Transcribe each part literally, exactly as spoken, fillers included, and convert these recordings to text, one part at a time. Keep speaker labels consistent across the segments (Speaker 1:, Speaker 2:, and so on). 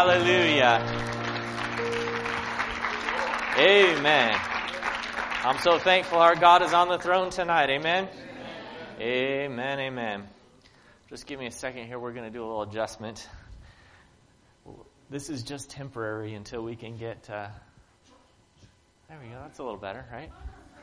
Speaker 1: Hallelujah. Amen. I'm so thankful our God is on the throne tonight. Amen. Amen. Amen. Just give me a second here. We're going to do a little adjustment. This is just temporary until we can get... Uh, there we go. That's a little better, right?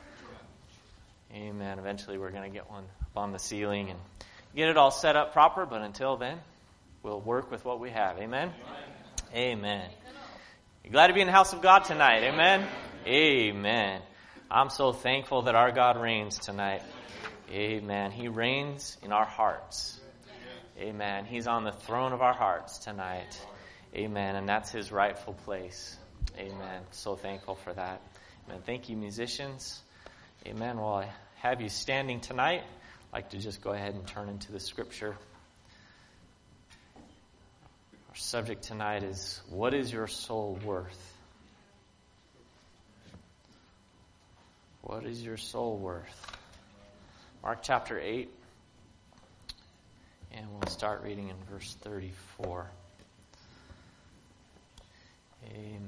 Speaker 1: Amen. Eventually we're going to get one up on the ceiling and get it all set up proper. But until then, we'll work with what we have. Amen. Amen. You glad to be in the house of God tonight? Amen. Amen. I'm so thankful that our God reigns tonight. Amen. He reigns in our hearts. Amen. He's on the throne of our hearts tonight. Amen. And that's his rightful place. Amen. So thankful for that. Amen. Thank you, musicians. Amen. While I have you standing tonight, I'd like to just go ahead and turn into the scripture. Our subject tonight is, what is your soul worth? What is your soul worth? Mark chapter eight, and we'll start reading in verse thirty-four. Amen.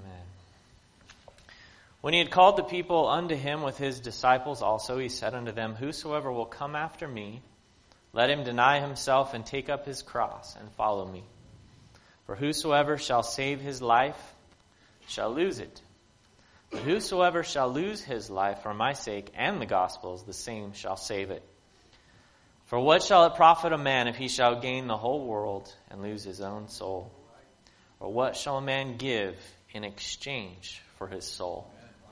Speaker 1: When he had called the people unto him with his disciples also, he said unto them, whosoever will come after me, let him deny himself and take up his cross and follow me. For whosoever shall save his life shall lose it. But whosoever shall lose his life for my sake and the gospel's, the same shall save it. For what shall it profit a man if he shall gain the whole world and lose his own soul? Or what shall a man give in exchange for his soul?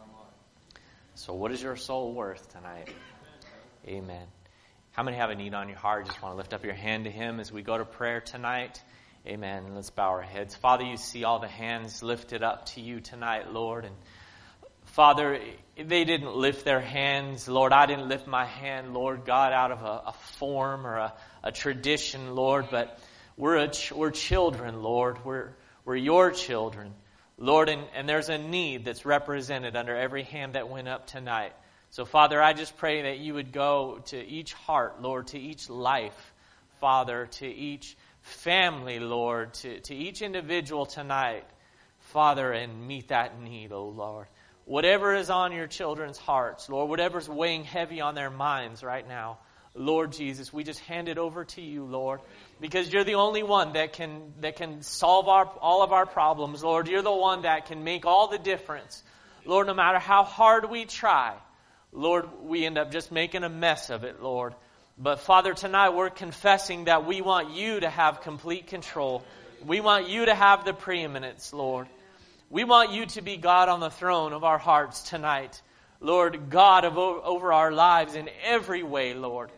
Speaker 1: So what is your soul worth tonight? Amen. How many have a need on your heart? Just want to lift up your hand to him as we go to prayer tonight. Amen. And let's bow our heads. Father, you see all the hands lifted up to you tonight, Lord. And Father, they didn't lift their hands. Lord, I didn't lift my hand, Lord God, out of a, a form or a, a tradition, Lord. But we're a ch- we're children, Lord. We're we're your children, Lord. And, and there's a need that's represented under every hand that went up tonight. So, Father, I just pray that you would go to each heart, Lord, to each life, Father, to each family, Lord, to, to each individual tonight, Father, and meet that need, oh Lord. Whatever is on your children's hearts, Lord, whatever's weighing heavy on their minds right now, Lord Jesus, we just hand it over to you, Lord, because you're the only one that can that can solve our all of our problems, Lord. You're the one that can make all the difference. Lord, no matter how hard we try, Lord, we end up just making a mess of it, Lord. But Father, tonight we're confessing that we want you to have complete control. We want you to have the preeminence, Lord. We want you to be God on the throne of our hearts tonight. Lord, God of over our lives in every way, Lord.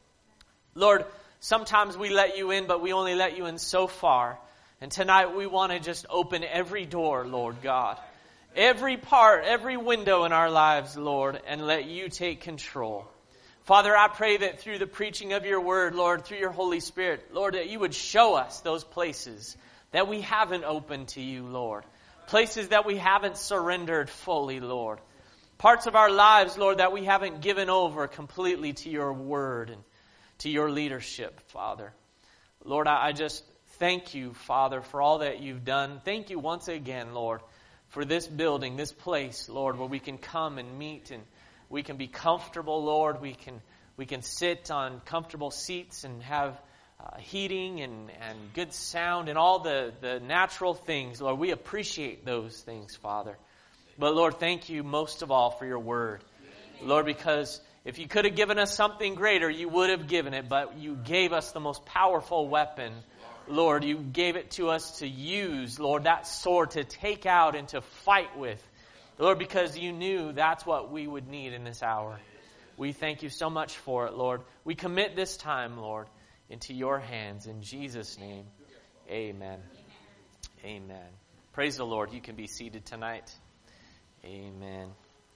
Speaker 1: Lord, sometimes we let you in, but we only let you in so far. And tonight we want to just open every door, Lord God. Every part, every window in our lives, Lord, and let you take control. Father, I pray that through the preaching of your word, Lord, through your Holy Spirit, Lord, that you would show us those places that we haven't opened to you, Lord. Places that we haven't surrendered fully, Lord. Parts of our lives, Lord, that we haven't given over completely to your word and to your leadership, Father. Lord, I just thank you, Father, for all that you've done. Thank you once again, Lord, for this building, this place, Lord, where we can come and meet and we can be comfortable, Lord. We can we can sit on comfortable seats and have uh, heating and, and good sound and all the, the natural things. Lord, we appreciate those things, Father. But Lord, thank you most of all for your word. Lord, because if you could have given us something greater, you would have given it. But you gave us the most powerful weapon. Lord, you gave it to us to use, Lord, that sword to take out and to fight with. Lord, because you knew that's what we would need in this hour. We thank you so much for it, Lord. We commit this time, Lord, into your hands. In Jesus' name, amen. Amen. Praise the Lord. You can be seated tonight. Amen.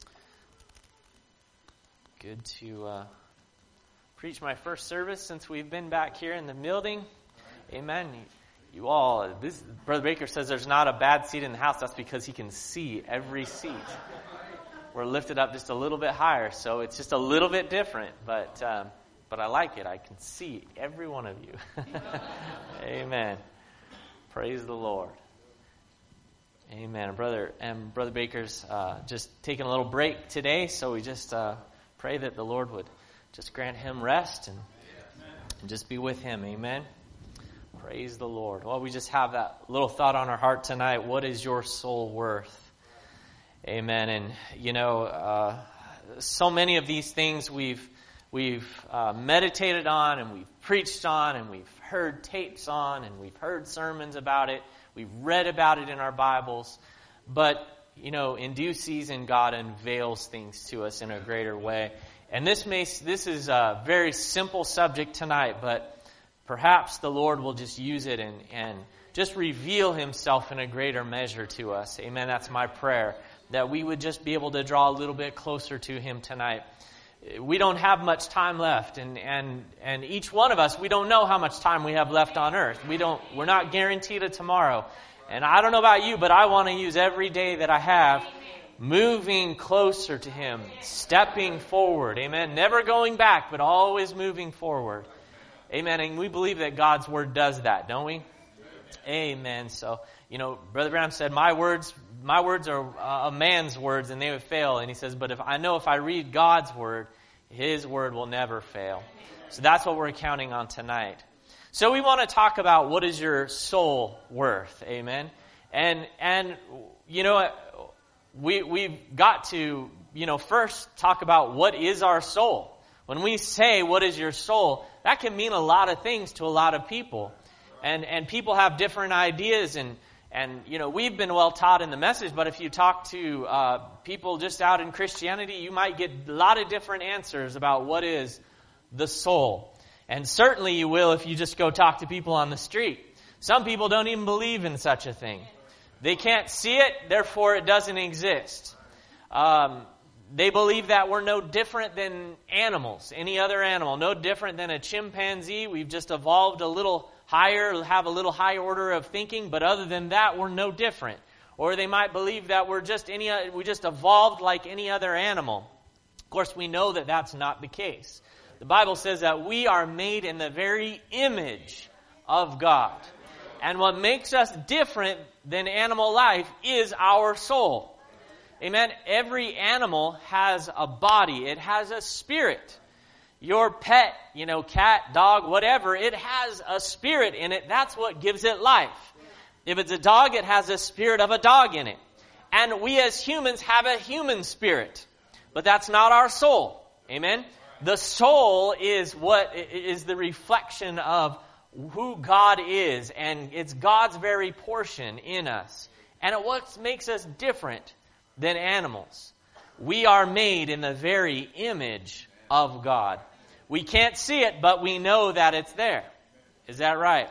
Speaker 1: Good to uh, preach my first service since we've been back here in the building. Amen. You all, this Brother Baker says there's not a bad seat in the house. That's because he can see every seat. We're lifted up just a little bit higher, so it's just a little bit different. But um, but I like it. I can see every one of you. Amen. Praise the Lord. Amen. Brother and Brother Baker's uh, just taking a little break today, so we just uh, pray that the Lord would just grant him rest and, and just be with him. Amen. Praise the Lord. Well, we just have that little thought on our heart tonight. What is your soul worth? Amen. And you know, uh, so many of these things we've we've uh, meditated on, and we've preached on, and we've heard tapes on, and we've heard sermons about it. We've read about it in our Bibles, but, you know, in due season, God unveils things to us in a greater way. And this may, this is a very simple subject tonight, but perhaps the Lord will just use it and, and just reveal himself in a greater measure to us. Amen. That's my prayer, that we would just be able to draw a little bit closer to him tonight. We don't have much time left, and, and, and each one of us, we don't know how much time we have left on earth. We don't, we're not guaranteed a tomorrow. And I don't know about you, but I want to use every day that I have moving closer to him, stepping forward. Amen. Never going back, but always moving forward. Amen. And we believe that God's word does that, don't we? Amen. So, you know, Brother Branham said, my words, my words are a man's words and they would fail. And he says, but if I know if I read God's word, his word will never fail. So that's what we're counting on tonight. So we want to talk about what is your soul worth. Amen. And, and, you know, we, we've got to, you know, first talk about what is our soul. When we say, what is your soul? That can mean a lot of things to a lot of people. And, and people have different ideas, and, and, you know, we've been well taught in the message, but if you talk to uh, people just out in Christianity, you might get a lot of different answers about what is the soul. And certainly you will if you just go talk to people on the street. Some people don't even believe in such a thing. They can't see it, therefore it doesn't exist. Um, they believe that we're no different than animals, any other animal, no different than a chimpanzee. We've just evolved a little higher, have a little higher order of thinking, but other than that, we're no different. Or they might believe that we're just any, we just evolved like any other animal. Of course, we know that that's not the case. The Bible says that we are made in the very image of God. And what makes us different than animal life is our soul. Amen. Every animal has a body. It has a spirit. Your pet, you know, cat, dog, whatever, it has a spirit in it. That's what gives it life. If it's a dog, it has a spirit of a dog in it. And we as humans have a human spirit. But that's not our soul. Amen. The soul is what is the reflection of who God is. And it's God's very portion in us. And it what makes us different than animals. We are made in the very image of God. We can't see it, but we know that it's there. Is that right?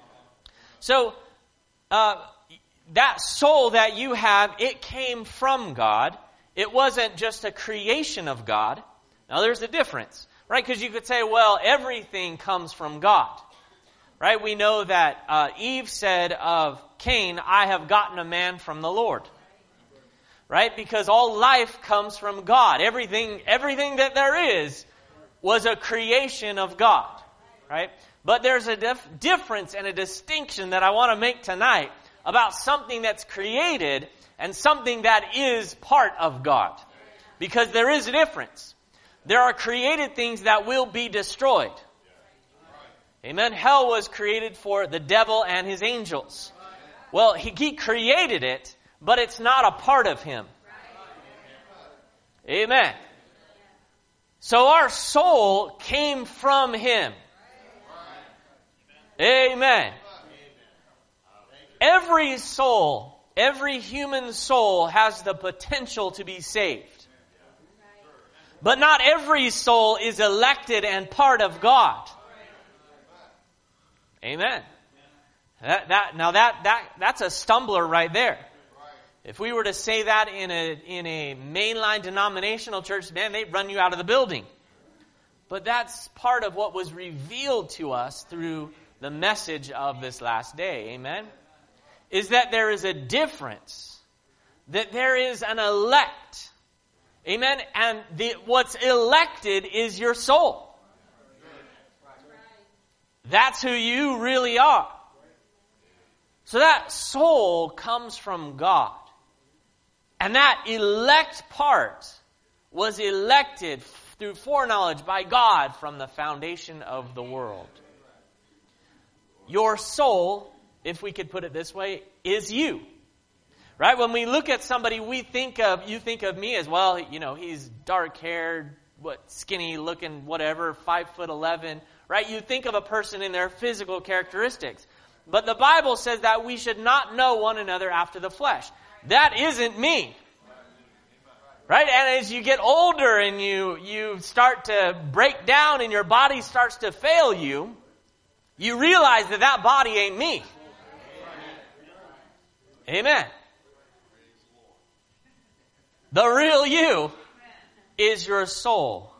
Speaker 1: So, uh, that soul that you have, it came from God. It wasn't just a creation of God. Now, there's a difference, right? Because you could say, well, everything comes from God, right? We know that uh, Eve said of Cain, I have gotten a man from the Lord. Right? Because all life comes from God. Everything, everything that there is was a creation of God. Right? But there's a dif- difference and a distinction that I want to make tonight about something that's created and something that is part of God. Because there is a difference. There are created things that will be destroyed. Amen? Hell was created for the devil and his angels. Well, he, he created it, but it's not a part of him. Amen. So our soul came from him. Amen. Every soul, every human soul has the potential to be saved. But not every soul is elected and part of God. Amen. That, that, now that, that, that's a stumbler right there. If we were to say that in a in a mainline denominational church, man, they'd run you out of the building. But that's part of what was revealed to us through the message of this last day. Amen? Is that there is a difference. That there is an elect. Amen? And the, what's elected is your soul. That's who you really are. So that soul comes from God. And that elect part was elected through foreknowledge by God from the foundation of the world. Your soul, if we could put it this way, is you. Right? When we look at somebody, we think of, you think of me as, well, you know, he's dark-haired, what, skinny-looking, whatever, five foot eleven. Right? You think of a person in their physical characteristics. But the Bible says that we should not know one another after the flesh. That isn't me. Right? And as you get older and you, you start to break down and your body starts to fail you, you realize that that body ain't me. Amen. The real you is your soul.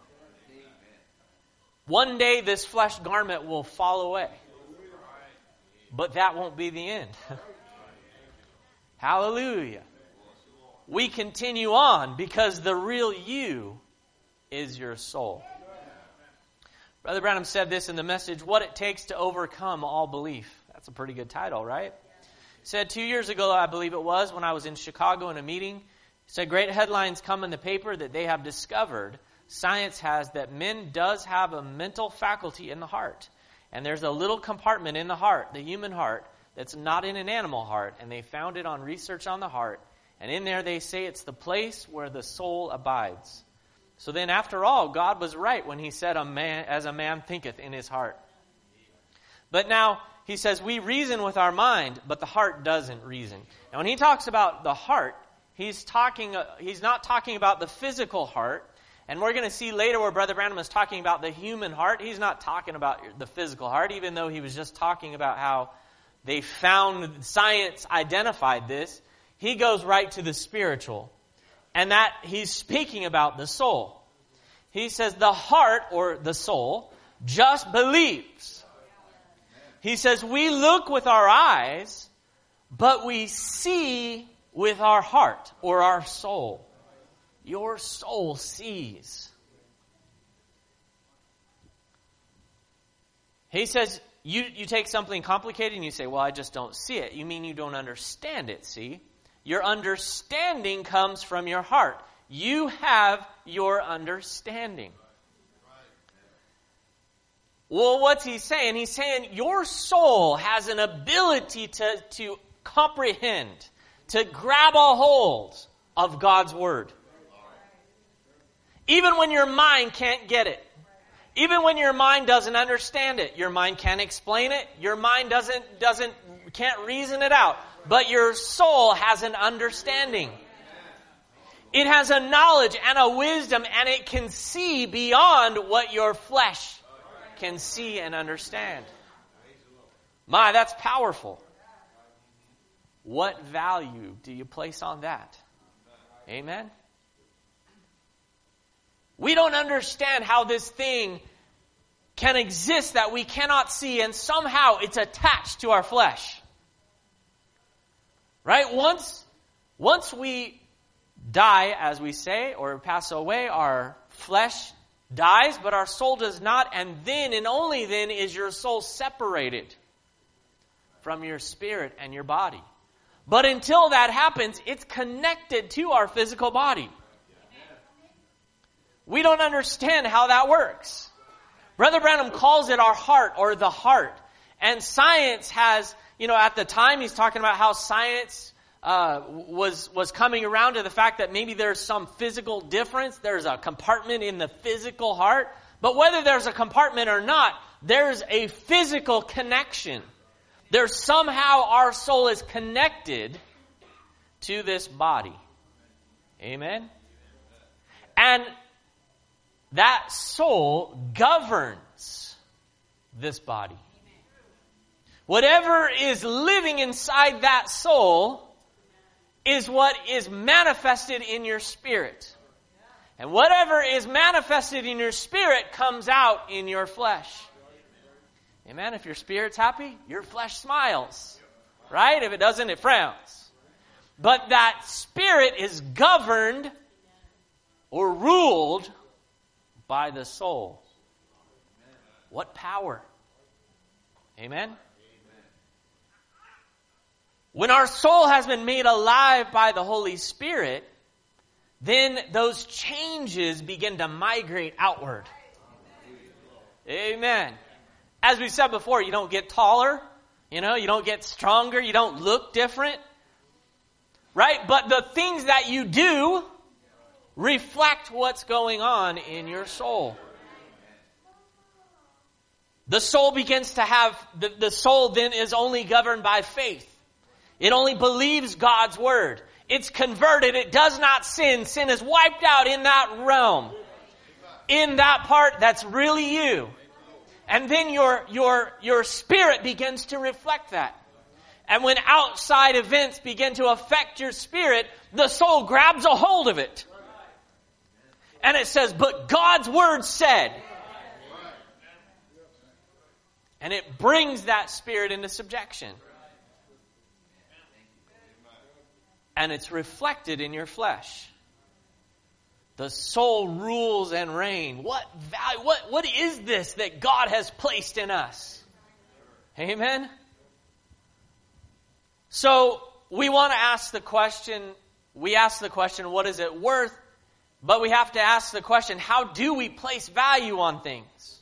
Speaker 1: One day this flesh garment will fall away. But that won't be the end. Hallelujah. We continue on because the real you is your soul. Brother Branham said this in the message, What It Takes to Overcome All Belief. That's a pretty good title, right? He said two years ago, I believe it was, when I was in Chicago in a meeting, he said great headlines come in the paper that they have discovered, science has, that men does have a mental faculty in the heart. And there's a little compartment in the heart, the human heart, that's not in an animal heart. And they found it on research on the heart. And in there they say it's the place where the soul abides. So then after all, God was right when he said, a man, as a man thinketh in his heart. But now, he says, we reason with our mind, but the heart doesn't reason. And when he talks about the heart, he's talking. Uh, he's not talking about the physical heart. And we're going to see later where Brother Branham is talking about the human heart. He's not talking about the physical heart, even though he was just talking about how they found, science identified this. He goes right to the spiritual. And that he's speaking about the soul. He says the heart, or the soul, just believes. He says we look with our eyes, but we see with our heart, or our soul. Your soul sees. He says, you, you take something complicated and you say, well, I just don't see it. You mean you don't understand it, see? Your understanding comes from your heart. You have your understanding. Well, what's he saying? He's saying your soul has an ability to, to comprehend, to grab a hold of God's Word. Even when your mind can't get it. Even when your mind doesn't understand it. Your mind can't explain it. Your mind doesn't, doesn't, can't reason it out. But your soul has an understanding. It has a knowledge and a wisdom, and it can see beyond what your flesh can see and understand. My, that's powerful. What value do you place on that? Amen? We don't understand how this thing can exist that we cannot see, and somehow it's attached to our flesh. Right? Once, once we die, as we say, or pass away, our flesh dies, but our soul does not, and then and only then is your soul separated from your spirit and your body. But until that happens, it's connected to our physical body. We don't understand how that works. Brother Branham calls it our heart, or the heart. And science has, you know, at the time he's talking about how science uh, was was coming around to the fact that maybe there's some physical difference. There's a compartment in the physical heart. But whether there's a compartment or not, there's a physical connection. There's somehow our soul is connected to this body. Amen? And that soul governs this body. Whatever is living inside that soul is what is manifested in your spirit. And whatever is manifested in your spirit comes out in your flesh. Amen. If your spirit's happy, your flesh smiles. Right? If it doesn't, it frowns. But that spirit is governed or ruled by the soul. What power. Amen? When our soul has been made alive by the Holy Spirit, then those changes begin to migrate outward. Amen. As we said before, you don't get taller, you know, you don't get stronger, you don't look different, right? But the things that you do reflect what's going on in your soul. The soul begins to have, the, the soul then is only governed by faith. It only believes God's word. It's converted. It does not sin. Sin is wiped out in that realm. In that part that's really you. And then your, your, your spirit begins to reflect that. And when outside events begin to affect your spirit, the soul grabs a hold of it. And it says, but God's word said. And it brings that spirit into subjection. And it's reflected in your flesh. The soul rules and reigns. What value, what, what is this that God has placed in us? Amen? So, we want to ask the question, we ask the question, what is it worth? But we have to ask the question, how do we place value on things?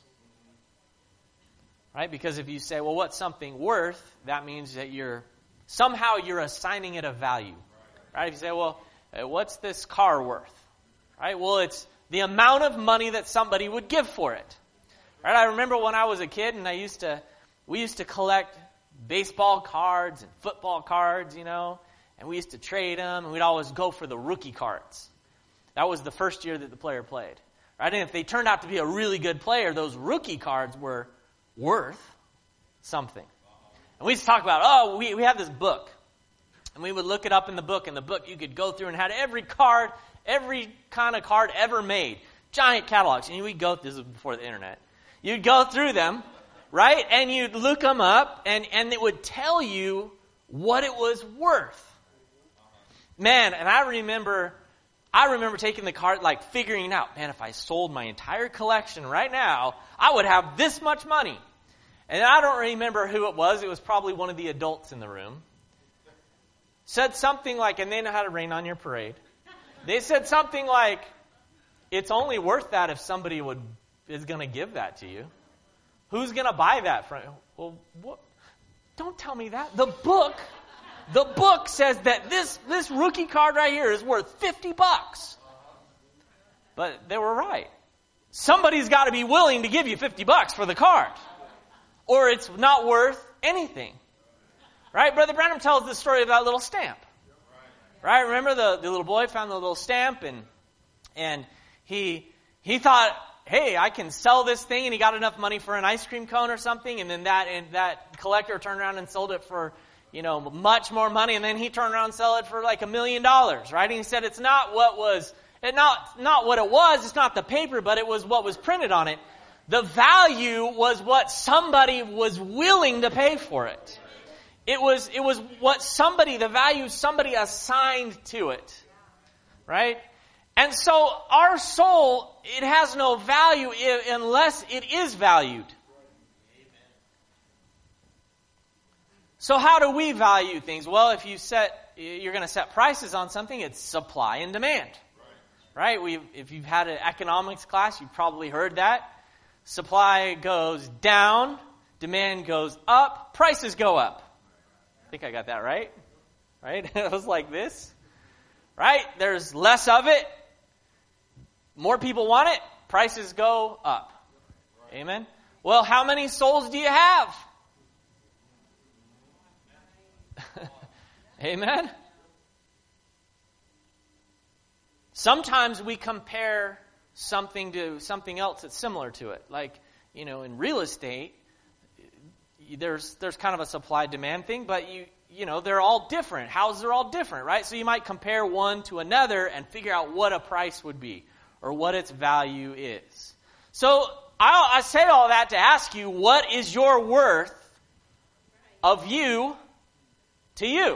Speaker 1: Right? Because if you say, well, what's something worth? That means that you're, somehow you're assigning it a value. Right? If you say, well, what's this car worth? Right? Well, it's the amount of money that somebody would give for it. Right? I remember when I was a kid and I used to, we used to collect baseball cards and football cards, you know, and we used to trade them and we'd always go for the rookie cards. That was the first year that the player played. Right? And if they turned out to be a really good player, those rookie cards were worth something. And we used to talk about, oh, we, we have this book. And we would look it up in the book. In the book, you could go through and had every card, every kind of card ever made. Giant catalogs. And we'd go, this was before the internet. You'd go through them, right? And you'd look them up, and, and it would tell you what it was worth. Man, and I remember, I remember taking the card, like figuring out, man, if I sold my entire collection right now, I would have this much money. And I don't remember who it was. It was probably one of the adults in the room. Said something like, and they know how to rain on your parade. They said something like, it's only worth that if somebody would is going to give that to you. Who's going to buy that from you? Well, what? Don't tell me that. The book, the book says that this, this rookie card right here is worth fifty bucks. But they were right. Somebody's got to be willing to give you fifty bucks for the card. Or it's not worth anything. Right? Brother Branham tells the story of that little stamp. Right? Remember the, the little boy found the little stamp and and he he thought, hey, I can sell this thing, and he got enough money for an ice cream cone or something, and then that and that collector turned around and sold it for, you know, much more money, and then he turned around and sold it for like a million dollars, right? And he said it's not what was it not not what it was, it's not the paper, but it was what was printed on it. The value was what somebody was willing to pay for it. It was, it was what somebody, the value somebody assigned to it. Right? And so our soul, it has no value unless it is valued. So how do we value things? Well, if you set, you're going to set prices on something, it's supply and demand. Right? We, if you've had an economics class, you've probably heard that. Supply goes down, demand goes up, prices go up. I think I got that right. Right? It was like this. Right? There's less of it. More people want it. Prices go up. Amen? Well, how many souls do you have? Amen? Sometimes we compare something to something else that's similar to it. Like, you know, in real estate, there's there's kind of a supply-demand thing, but you you know, they're all different. Houses are all different, right? So you might compare one to another and figure out what a price would be or what its value is. So I, I say all that to ask you, what is your worth of you to you?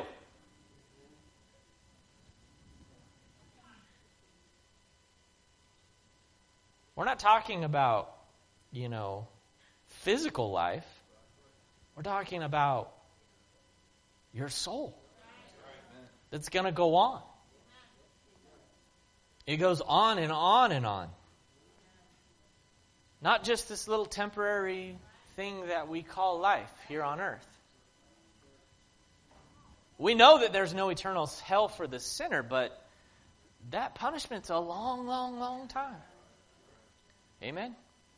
Speaker 1: We're not talking about, you know, physical life. We're talking about your soul. that's going to go on. It goes on and on and on. Not just this little temporary thing that we call life here on earth. We know that there's no eternal hell for the sinner, but that punishment's a long, long, long time. Amen?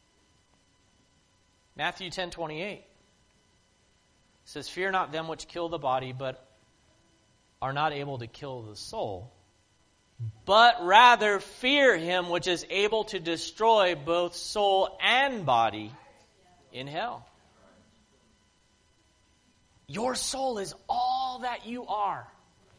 Speaker 1: Matthew ten twenty-eight says, "Fear not them which kill the body, but are not able to kill the soul, but rather fear him which is able to destroy both soul and body in hell." Your soul is all that you are.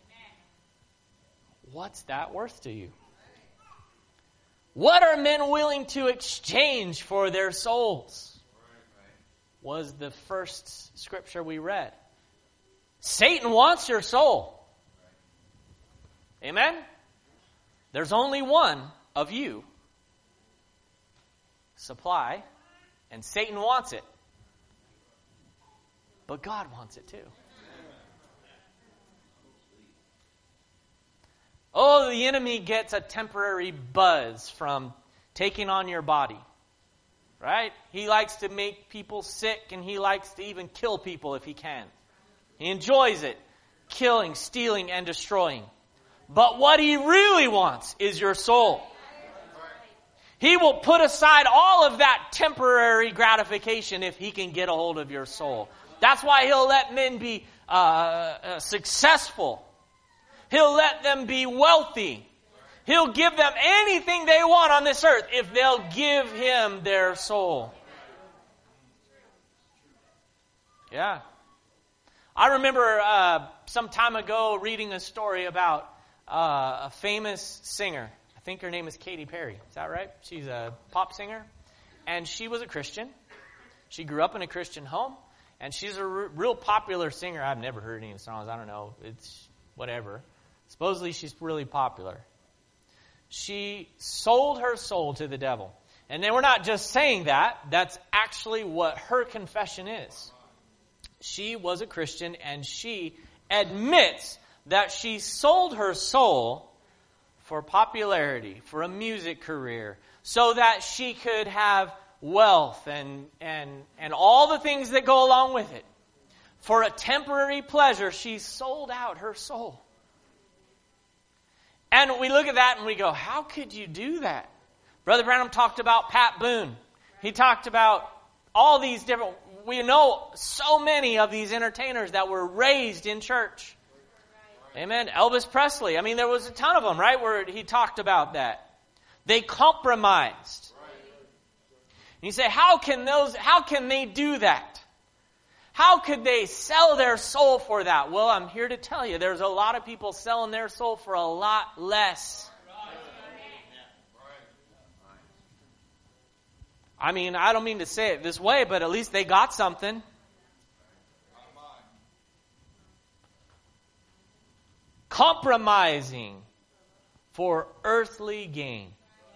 Speaker 1: What's that worth to you? What are men willing to exchange for their souls? Was the first scripture we read. Satan wants your soul. Amen? There's only one of you. Supply. And Satan wants it. But God wants it too. Oh, the enemy gets a temporary buzz from taking on your body. Right? He likes to make people sick, and he likes to even kill people if he can. He enjoys it. Killing, stealing, and destroying. But what he really wants is your soul. He will put aside all of that temporary gratification if he can get a hold of your soul. That's why he'll let men be uh, uh, successful. He'll let them be wealthy. He'll give them anything they want on this earth if they'll give him their soul. Yeah. I remember uh, some time ago reading a story about uh, a famous singer. I think her name is Katy Perry. Is that right? She's a pop singer. And she was a Christian. She grew up in a Christian home. And she's a r- real popular singer. I've never heard any of the songs. I don't know. It's whatever. Supposedly she's really popular. She sold her soul to the devil. And then we're not just saying that. That's actually what her confession is. She was a Christian, and she admits that she sold her soul for popularity, for a music career, so that she could have wealth and, and, and all the things that go along with it. For a temporary pleasure, she sold out her soul. And we look at that and we go, how could you do that? Brother Branham talked about Pat Boone. He talked about all these different, we know so many of these entertainers that were raised in church. Amen. Elvis Presley. I mean, there was a ton of them, right, where he talked about that. They compromised. And you say, how can those, how can they do that? How could they sell their soul for that? Well, I'm here to tell you, there's a lot of people selling their soul for a lot less. I mean, I don't mean to say it this way, but at least they got something. Compromising for earthly gain.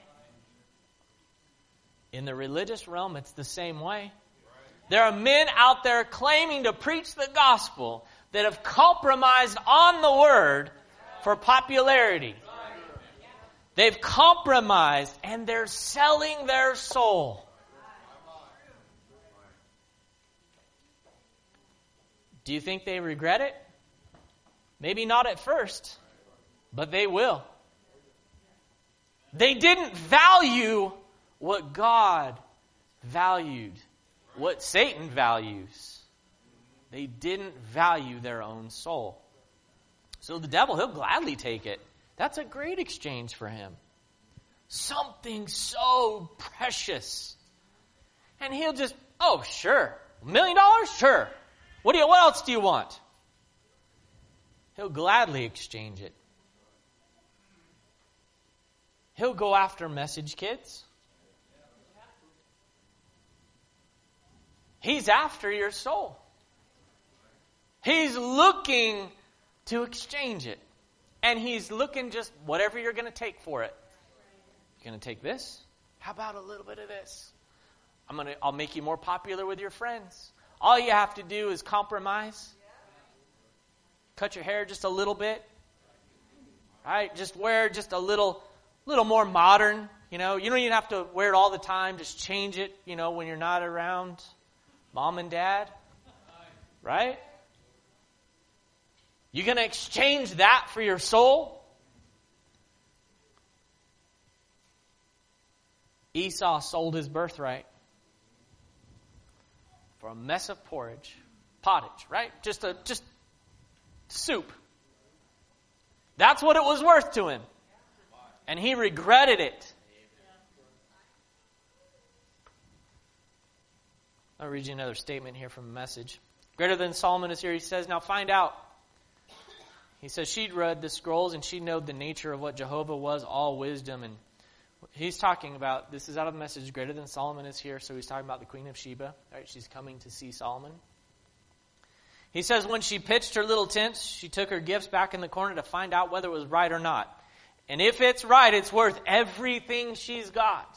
Speaker 1: In the religious realm, it's the same way. There are men out there claiming to preach the gospel that have compromised on the word for popularity. They've compromised and they're selling their soul. Do you think they regret it? Maybe not at first, but they will. They didn't value what God valued, what Satan values. They didn't value their own soul. So the devil, he'll gladly take it. That's a great exchange for him. Something so precious. And he'll just, oh, sure. A million dollars? Sure. What do you, what else do you want? He'll gladly exchange it. He'll go after message kids. He's after your soul. He's looking to exchange it. And he's looking just whatever you're going to take for it. You're going to take this? How about a little bit of this? I'm going to, I'll make you more popular with your friends. All you have to do is compromise. Cut your hair just a little bit. right? Just wear just a little, little more modern. You know, you don't even have to wear it all the time. Just change it, you know, when you're not around mom and dad, right? You going to exchange that for your soul? Esau sold his birthright for a mess of porridge, pottage, right? Just a just soup. That's what it was worth to him. And he regretted it. I'll read you another statement here from a message. Greater than Solomon is here. He says, now find out. He says she'd read the scrolls and she knowed the nature of what Jehovah was, all wisdom. And he's talking about, this is out of the message, greater than Solomon is here. So he's talking about the Queen of Sheba. Right? She's coming to see Solomon. He says when she pitched her little tents, she took her gifts back in the corner to find out whether it was right or not. And if it's right, it's worth everything she's got.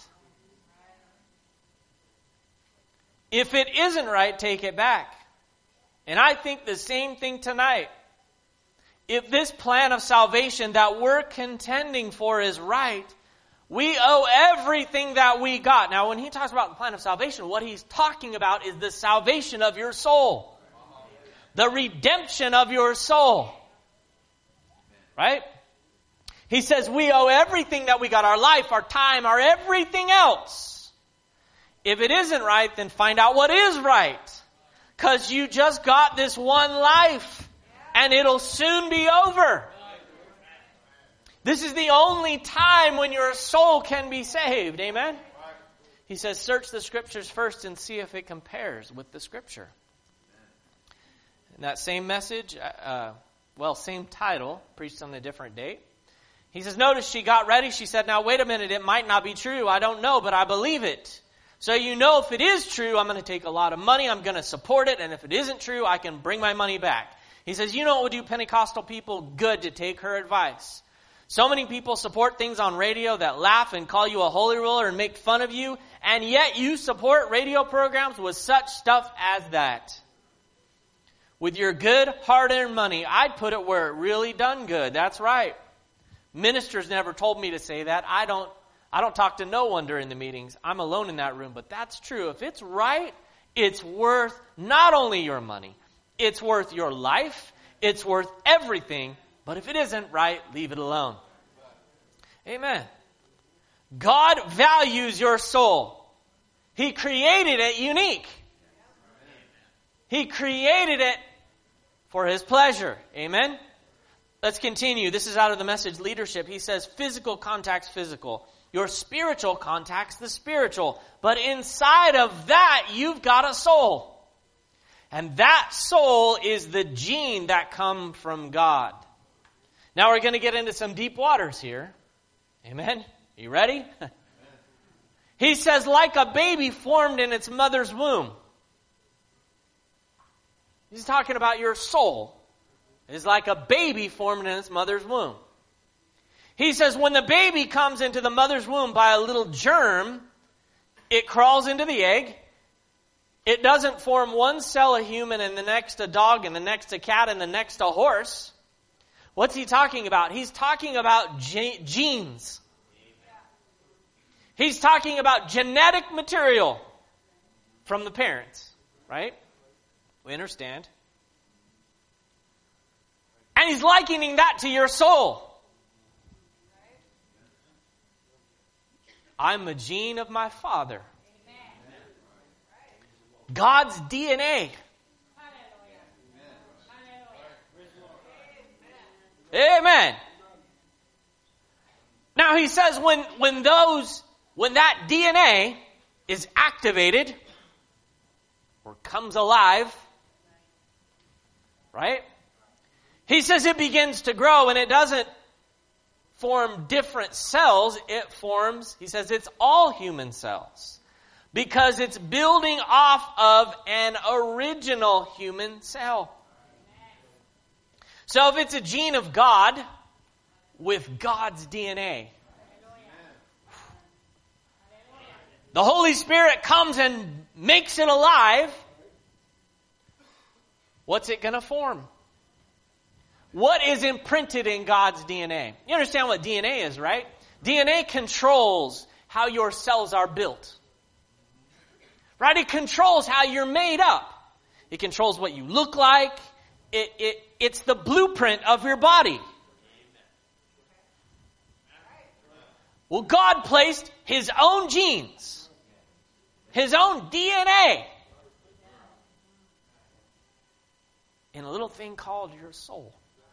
Speaker 1: If it isn't right, take it back. And I think the same thing tonight. If this plan of salvation that we're contending for is right, we owe everything that we got. Now, when he talks about the plan of salvation, what he's talking about is the salvation of your soul. The redemption of your soul. Right? He says we owe everything that we got, our life, our time, our everything else. If it isn't right, then find out what is right. Because you just got this one life. And it'll soon be over. This is the only time when your soul can be saved. Amen? He says, search the Scriptures first and see if it compares with the Scripture. In that same message, uh, well, same title, preached on a different date. He says, notice she got ready. She said, now wait a minute, it might not be true. I don't know, but I believe it. So you know if it is true, I'm going to take a lot of money. I'm going to support it. And if it isn't true, I can bring my money back. He says, you know what would do Pentecostal people good to take her advice? So many people support things on radio that laugh and call you a holy roller and make fun of you. And yet you support radio programs with such stuff as that. With your good, hard-earned money, I'd put it where it really done good. That's right. Ministers never told me to say that. I don't, I don't talk to no one during the meetings. I'm alone in that room. But that's true. If it's right, it's worth not only your money, it's worth your life. It's worth everything. But if it isn't right, leave it alone. Amen. God values your soul. He created it unique. He created it for His pleasure. Amen. Let's continue. This is out of the Message Leadership. He says physical contacts physical. Your spiritual contacts the spiritual. But inside of that, you've got a soul. And that soul is the gene that comes from God. Now we're going to get into some deep waters here. Amen? You ready? He says, like a baby formed in its mother's womb. He's talking about your soul. It's like a baby formed in its mother's womb. He says, when the baby comes into the mother's womb by a little germ, it crawls into the egg. It doesn't form one cell a human and the next a dog and the next a cat and the next a horse. What's he talking about? He's talking about ge- genes. He's talking about genetic material from the parents, right? We understand. And he's likening that to your soul. I'm a gene of my father. God's D N A. Amen. Now he says when, when those, when that D N A is activated or comes alive, right? He says it begins to grow and it doesn't form different cells. It forms, he says it's all human cells. Because it's building off of an original human cell. So if it's a gene of God with God's D N A, the Holy Spirit comes and makes it alive, what's it going to form? what is imprinted in God's D N A. You understand what D N A is, right? D N A controls how your cells are built. Right? It controls how you're made up. It controls what you look like. It, it, it's the blueprint of your body. Well, God placed His own genes, His own D N A in a little thing called your soul.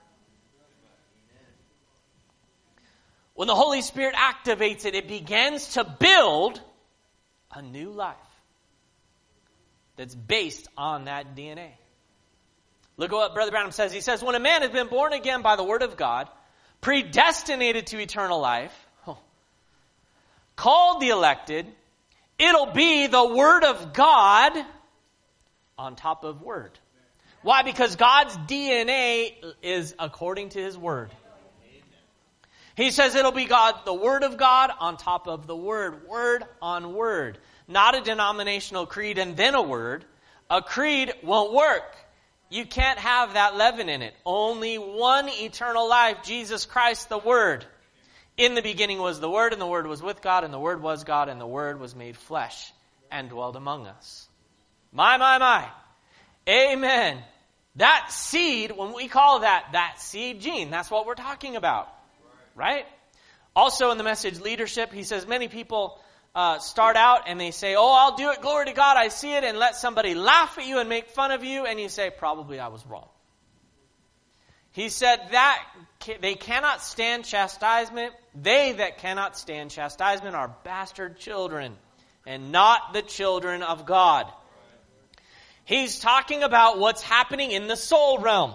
Speaker 1: When the Holy Spirit activates it, it begins to build a new life that's based on that D N A. Look at what Brother Branham says. He says, when a man has been born again by the Word of God, predestinated to eternal life, oh, called the elected, it'll be the Word of God on top of Word. Why? Because God's D N A is according to His Word. He says it'll be God, the Word of God on top of the Word. Word on Word. Not a denominational creed and then a word. A creed won't work. You can't have that leaven in it. Only one eternal life, Jesus Christ, the Word. In the beginning was the Word, and the Word was with God, and the Word was God, and the Word was made flesh and dwelled among us. My, my, my. Amen. That seed, when we call that, that seed gene, that's what we're talking about. Right? Also in the message leadership, he says many people uh, start out and they say, oh, I'll do it, glory to God, I see it, and let somebody laugh at you and make fun of you, and you say, probably I was wrong. He said that they cannot stand chastisement. They that cannot stand chastisement are bastard children and not the children of God. He's talking about what's happening in the soul realm.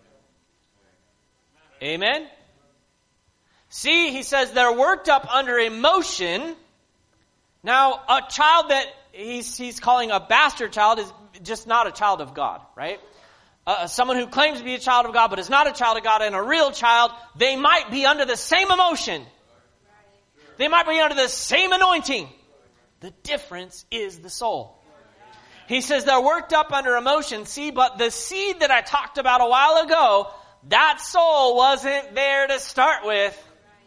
Speaker 1: Amen? See, he says they're worked up under emotion. Now, a child that he's, he's calling a bastard child is just not a child of God, right? Uh, someone who claims to be a child of God but is not a child of God and a real child, they might be under the same emotion. They might be under the same anointing. The difference is the soul. He says they're worked up under emotion. See, but the seed that I talked about a while ago, that soul wasn't there to start with.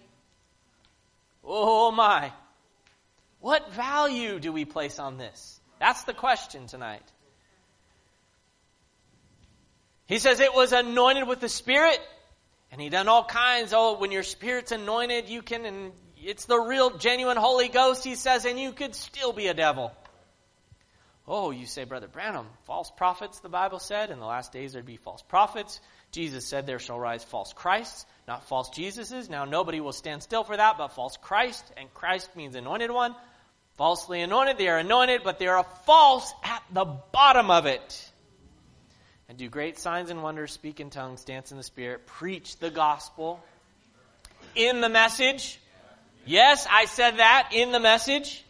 Speaker 1: Oh my. What value do we place on this? That's the question tonight. He says it was anointed with the Spirit, and he done all kinds. Oh, when your Spirit's anointed, you can, and it's the real, genuine Holy Ghost, he says, and you could still be a devil. Oh, you say, Brother Branham, false prophets, the Bible said, in the last days there'd be false prophets. Jesus said there shall rise false Christs, not false Jesuses. Now nobody will stand still for that, but false Christ, and Christ means anointed one. Falsely anointed, they are anointed, but they are false at the bottom of it. And do great signs and wonders, speak in tongues, dance in the Spirit, preach the gospel. In the message. Yes, I said that, in the message.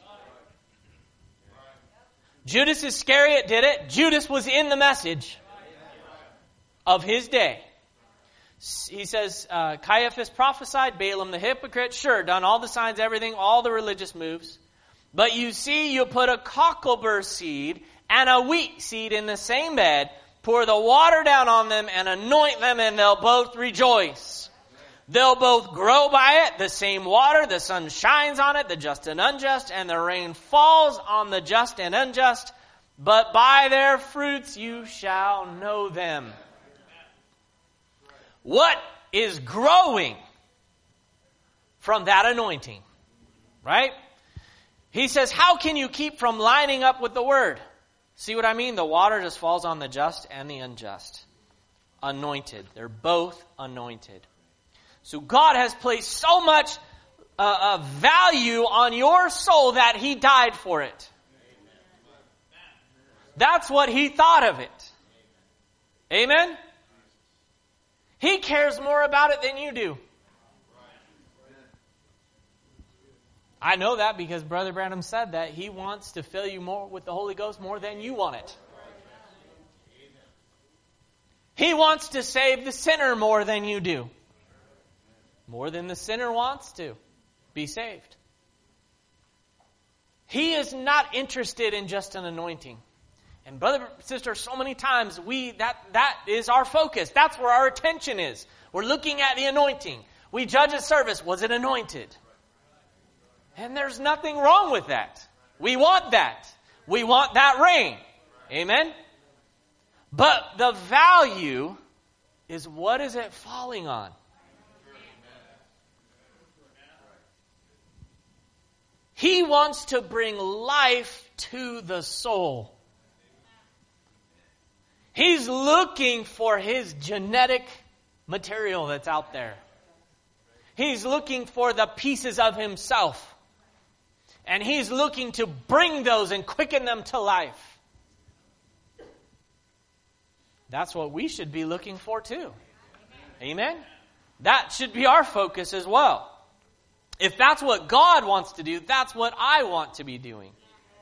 Speaker 1: Judas Iscariot did it. Judas was in the message of his day. He says, uh, Caiaphas prophesied, Balaam the hypocrite, sure, done all the signs, everything, all the religious moves. But you see, you put a cocklebur seed and a wheat seed in the same bed, pour the water down on them and anoint them, and they'll both rejoice. They'll both grow by it, the same water, the sun shines on it, the just and unjust, and the rain falls on the just and unjust. But by their fruits you shall know them. What is growing from that anointing? Right? He says, how can you keep from lining up with the word? See what I mean? The water just falls on the just and the unjust. Anointed. They're both anointed. So God has placed so much uh, uh, value on your soul that He died for it. That's what He thought of it. Amen? He cares more about it than you do. I know that because Brother Branham said that He wants to fill you more with the Holy Ghost more than you want it. He wants to save the sinner more than you do. More than the sinner wants to be saved. He is not interested in just an anointing. And brother, sister, so many times we that that is our focus. That's where our attention is. We're looking at the anointing. We judge a service. Was it anointed? And there's nothing wrong with that. We want that. We want that rain. Amen? But the value is, what is it falling on? He wants to bring life to the soul. He's looking for his genetic material that's out there. He's looking for the pieces of himself. And he's looking to bring those and quicken them to life. That's what we should be looking for too. Amen? That should be our focus as well. If that's what God wants to do, that's what I want to be doing.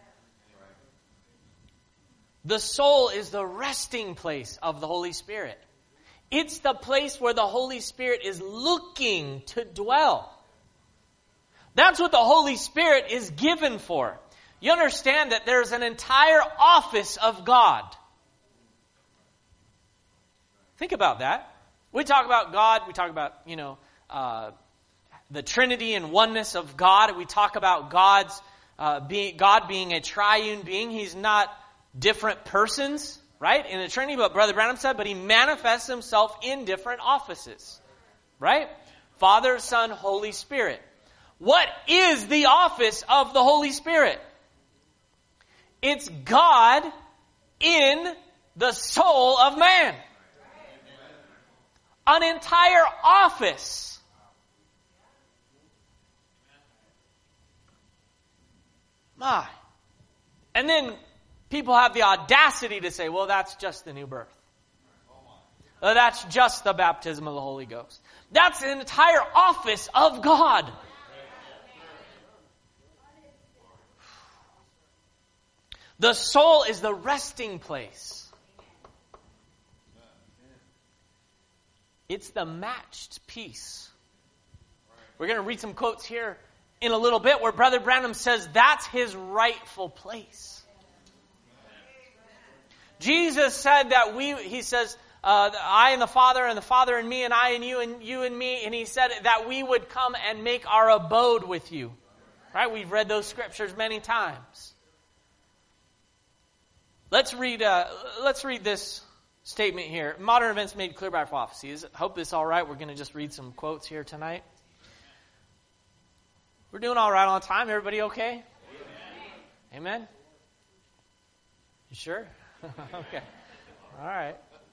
Speaker 1: The soul is the resting place of the Holy Spirit. It's the place where the Holy Spirit is looking to dwell. That's what the Holy Spirit is given for. You understand that there's an entire office of God. Think about that. We talk about God. We talk about, you know, uh, the Trinity and oneness of God. We talk about God's uh, being God being a triune being. He's not different persons, right, in the Trinity, but Brother Branham said, but he manifests himself in different offices, right? Father, Son, Holy Spirit. What is the office of the Holy Spirit? It's God in the soul of man. An entire office. My. And then people have the audacity to say, well, that's just the new birth. Uh, that's just the baptism of the Holy Ghost. That's an entire office of God. The soul is the resting place. It's the matched piece. We're going to read some quotes here in a little bit where Brother Branham says that's his rightful place. Jesus said that we, he says, uh, I and the Father, and the Father and me, and I and you, and you and me, and he said that we would come and make our abode with you. Right? We've read those scriptures many times. Let's read, uh, let's read this statement here. Modern events made clear by prophecy. I hope this is all right. We're going to just read some quotes here tonight. We're doing all right on time. Everybody okay? Amen? Amen? You sure? Okay. All right.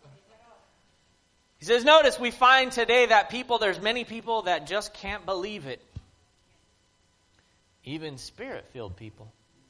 Speaker 1: He says, notice we find today that people, there's many people that just can't believe it. Even Spirit-filled people.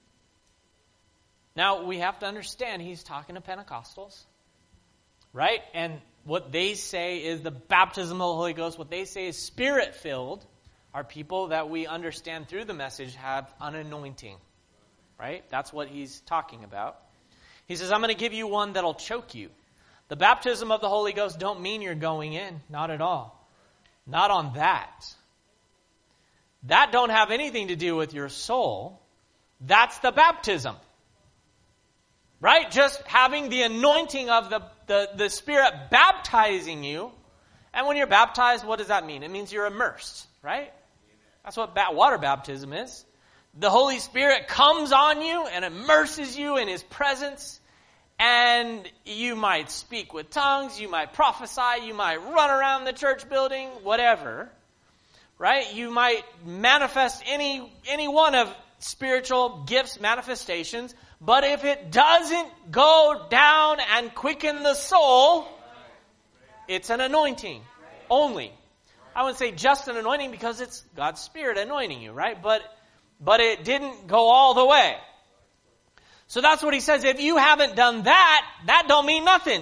Speaker 1: Now, we have to understand he's talking to Pentecostals. Right? And what they say is the baptism of the Holy Ghost. What they say is Spirit-filled are people that we understand through the message have an anointing. Right? That's what he's talking about. He says, I'm going to give you one that'll choke you. The baptism of the Holy Ghost don't mean you're going in. Not at all. Not on that. That don't have anything to do with your soul. That's the baptism. Right? Just having the anointing of the, the, the Spirit baptizing you. And when you're baptized, what does that mean? It means you're immersed. Right? That's what ba- water baptism is. The Holy Spirit comes on you and immerses you in His presence. And you might speak with tongues, you might prophesy, you might run around the church building, whatever. Right? You might manifest any any one of spiritual gifts, manifestations. But if it doesn't go down and quicken the soul, it's an anointing only. I wouldn't say just an anointing because it's God's Spirit anointing you, right? But but it didn't go all the way. So that's what he says. If you haven't done that, that don't mean nothing.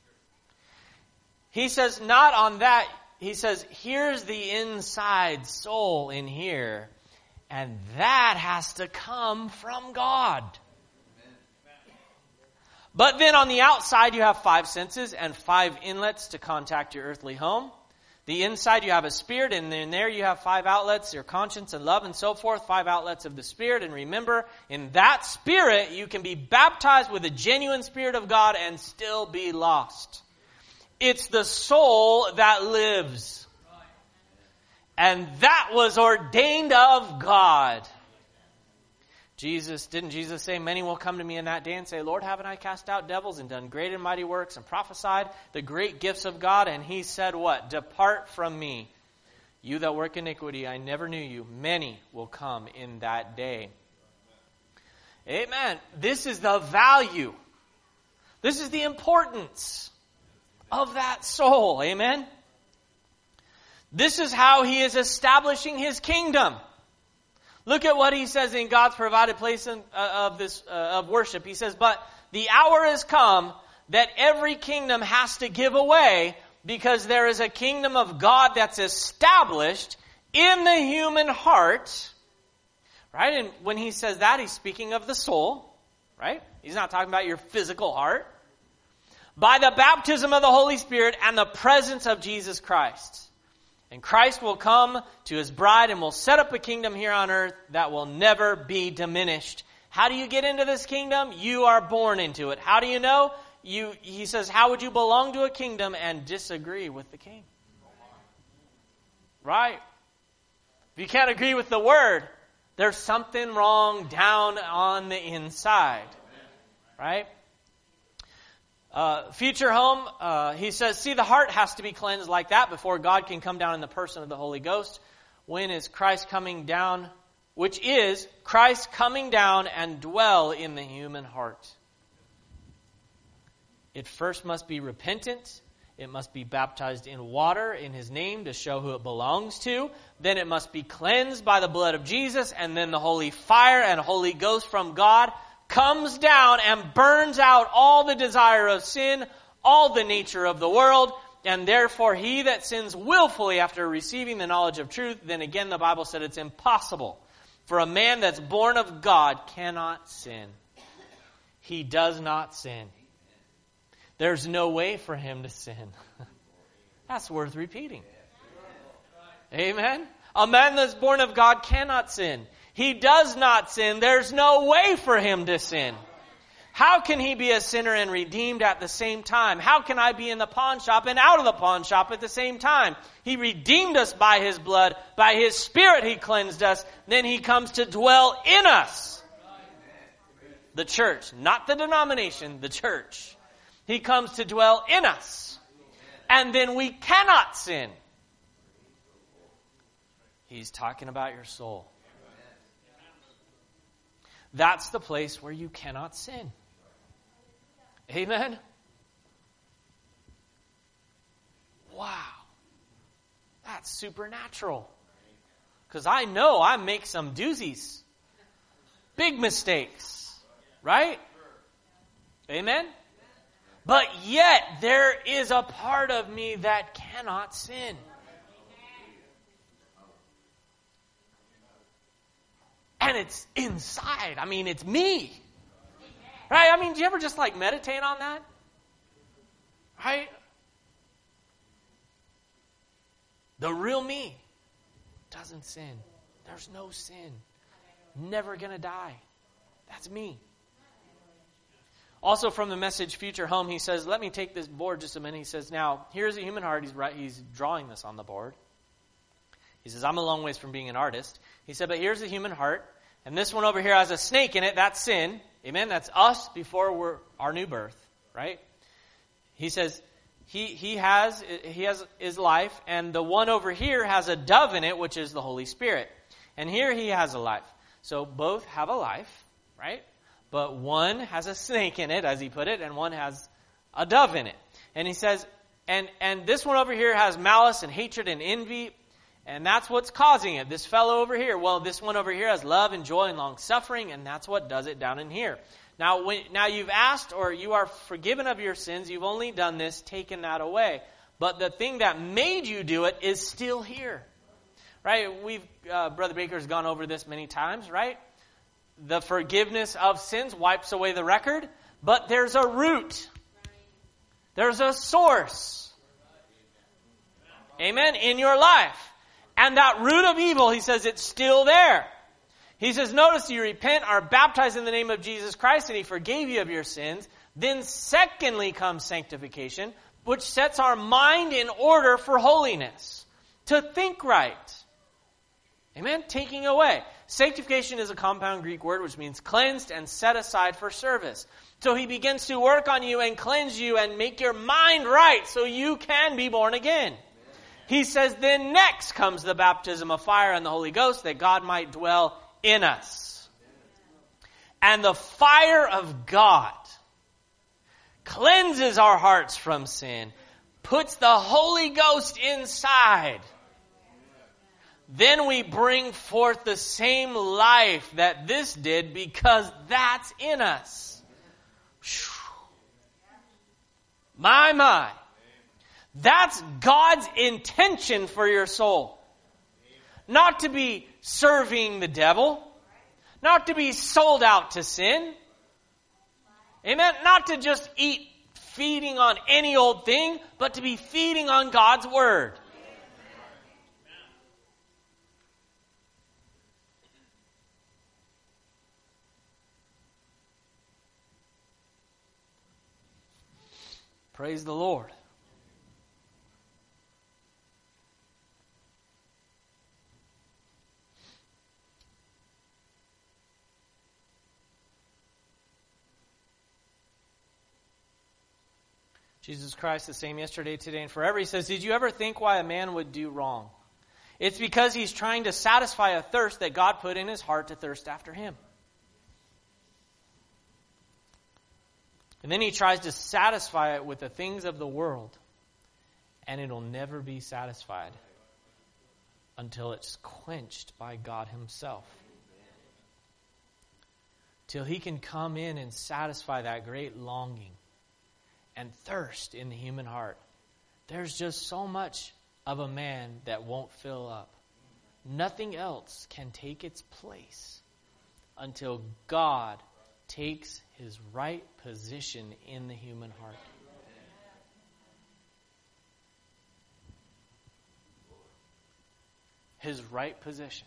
Speaker 1: He says, not on that. He says, here's the inside soul in here. And that has to come from God. But then on the outside, you have five senses and five inlets to contact your earthly home. The inside, you have a spirit, and in there you have five outlets, your conscience and love and so forth, five outlets of the Spirit. And remember, in that Spirit, you can be baptized with the genuine Spirit of God and still be lost. It's the soul that lives. And that was ordained of God. Jesus, didn't Jesus say, many will come to me in that day and say, Lord, haven't I cast out devils and done great and mighty works and prophesied the great gifts of God? And he said what? Depart from me, you that work iniquity, I never knew you. Many will come in that day. Amen. This is the value. This is the importance of that soul. Amen. This is how he is establishing his kingdom. Look at what he says in God's provided place in, uh, of this uh, of worship. He says, but the hour has come that every kingdom has to give away, because there is a kingdom of God that's established in the human heart. Right? And when he says that, he's speaking of the soul. Right? He's not talking about your physical heart. By the baptism of the Holy Spirit and the presence of Jesus Christ. And Christ will come to his bride and will set up a kingdom here on earth that will never be diminished. How do you get into this kingdom? You are born into it. How do you know? You, he says, how would you belong to a kingdom and disagree with the king? Right? If you can't agree with the word, there's something wrong down on the inside. Right? Uh, future home, uh, he says, see, the heart has to be cleansed like that before God can come down in the person of the Holy Ghost. When is Christ coming down? Which is Christ coming down and dwell in the human heart. It first must be repentant. It must be baptized in water in his name to show who it belongs to. Then it must be cleansed by the blood of Jesus. And then the holy fire and Holy Ghost from God comes down and burns out all the desire of sin, all the nature of the world, and therefore he that sins willfully after receiving the knowledge of truth, then again the Bible said it's impossible. For a man that's born of God cannot sin. He does not sin. There's no way for him to sin. That's worth repeating. Amen? A man that's born of God cannot sin. He does not sin. There's no way for him to sin. How can he be a sinner and redeemed at the same time? How can I be in the pawn shop and out of the pawn shop at the same time? He redeemed us by his blood. By his Spirit he cleansed us. Then he comes to dwell in us. The church, not the denomination, the church. He comes to dwell in us. And then we cannot sin. He's talking about your soul. That's the place where you cannot sin. Amen? Wow. That's supernatural. Because I know I make some doozies. Big mistakes. Right? Amen? But yet there is a part of me that cannot sin. And it's inside. I mean, it's me. Right? I mean, do you ever just like meditate on that? Right? The real me doesn't sin. There's no sin. Never gonna die. That's me. Also from the Message Future Home, he says, let me take this board just a minute. He says, now, here's a human heart. He's right, he's drawing this on the board. He says, I'm a long ways from being an artist. He said, but here's the human heart. And this one over here has a snake in it. That's sin. Amen? That's us before we're our new birth. Right? He says, he, he has he has his life. And the one over here has a dove in it, which is the Holy Spirit. And here he has a life. So both have a life. Right? But one has a snake in it, as he put it. And one has a dove in it. And he says, and, and this one over here has malice and hatred and envy. And that's what's causing it. This fellow over here. Well, this one over here has love and joy and long suffering, and that's what does it down in here. Now, when, now you've asked, or you are forgiven of your sins. You've only done this, taken that away. But the thing that made you do it is still here. Right? We've, uh, Brother Baker's gone over this many times, right? The forgiveness of sins wipes away the record, but there's a root. There's a source. Amen? In your life. And that root of evil, he says, it's still there. He says, notice you repent, are baptized in the name of Jesus Christ, and he forgave you of your sins. Then secondly comes sanctification, which sets our mind in order for holiness. To think right. Amen? Taking away. Sanctification is a compound Greek word which means cleansed and set aside for service. So he begins to work on you and cleanse you and make your mind right so you can be born again. He says, then next comes the baptism of fire and the Holy Ghost, that God might dwell in us. And the fire of God cleanses our hearts from sin, puts the Holy Ghost inside. Then we bring forth the same life that this did because that's in us. My, my. That's God's intention for your soul. Not to be serving the devil. Not to be sold out to sin. Amen? Not to just eat feeding on any old thing, but to be feeding on God's Word. Praise the Lord. Jesus Christ, the same yesterday, today, and forever. He says, did you ever think why a man would do wrong? It's because he's trying to satisfy a thirst that God put in his heart to thirst after him. And then he tries to satisfy it with the things of the world. And it'll never be satisfied until it's quenched by God himself. Till he can come in and satisfy that great longing and thirst in the human heart. There's just so much of a man that won't fill up. Nothing else can take its place until God takes his right position in the human heart. His right position.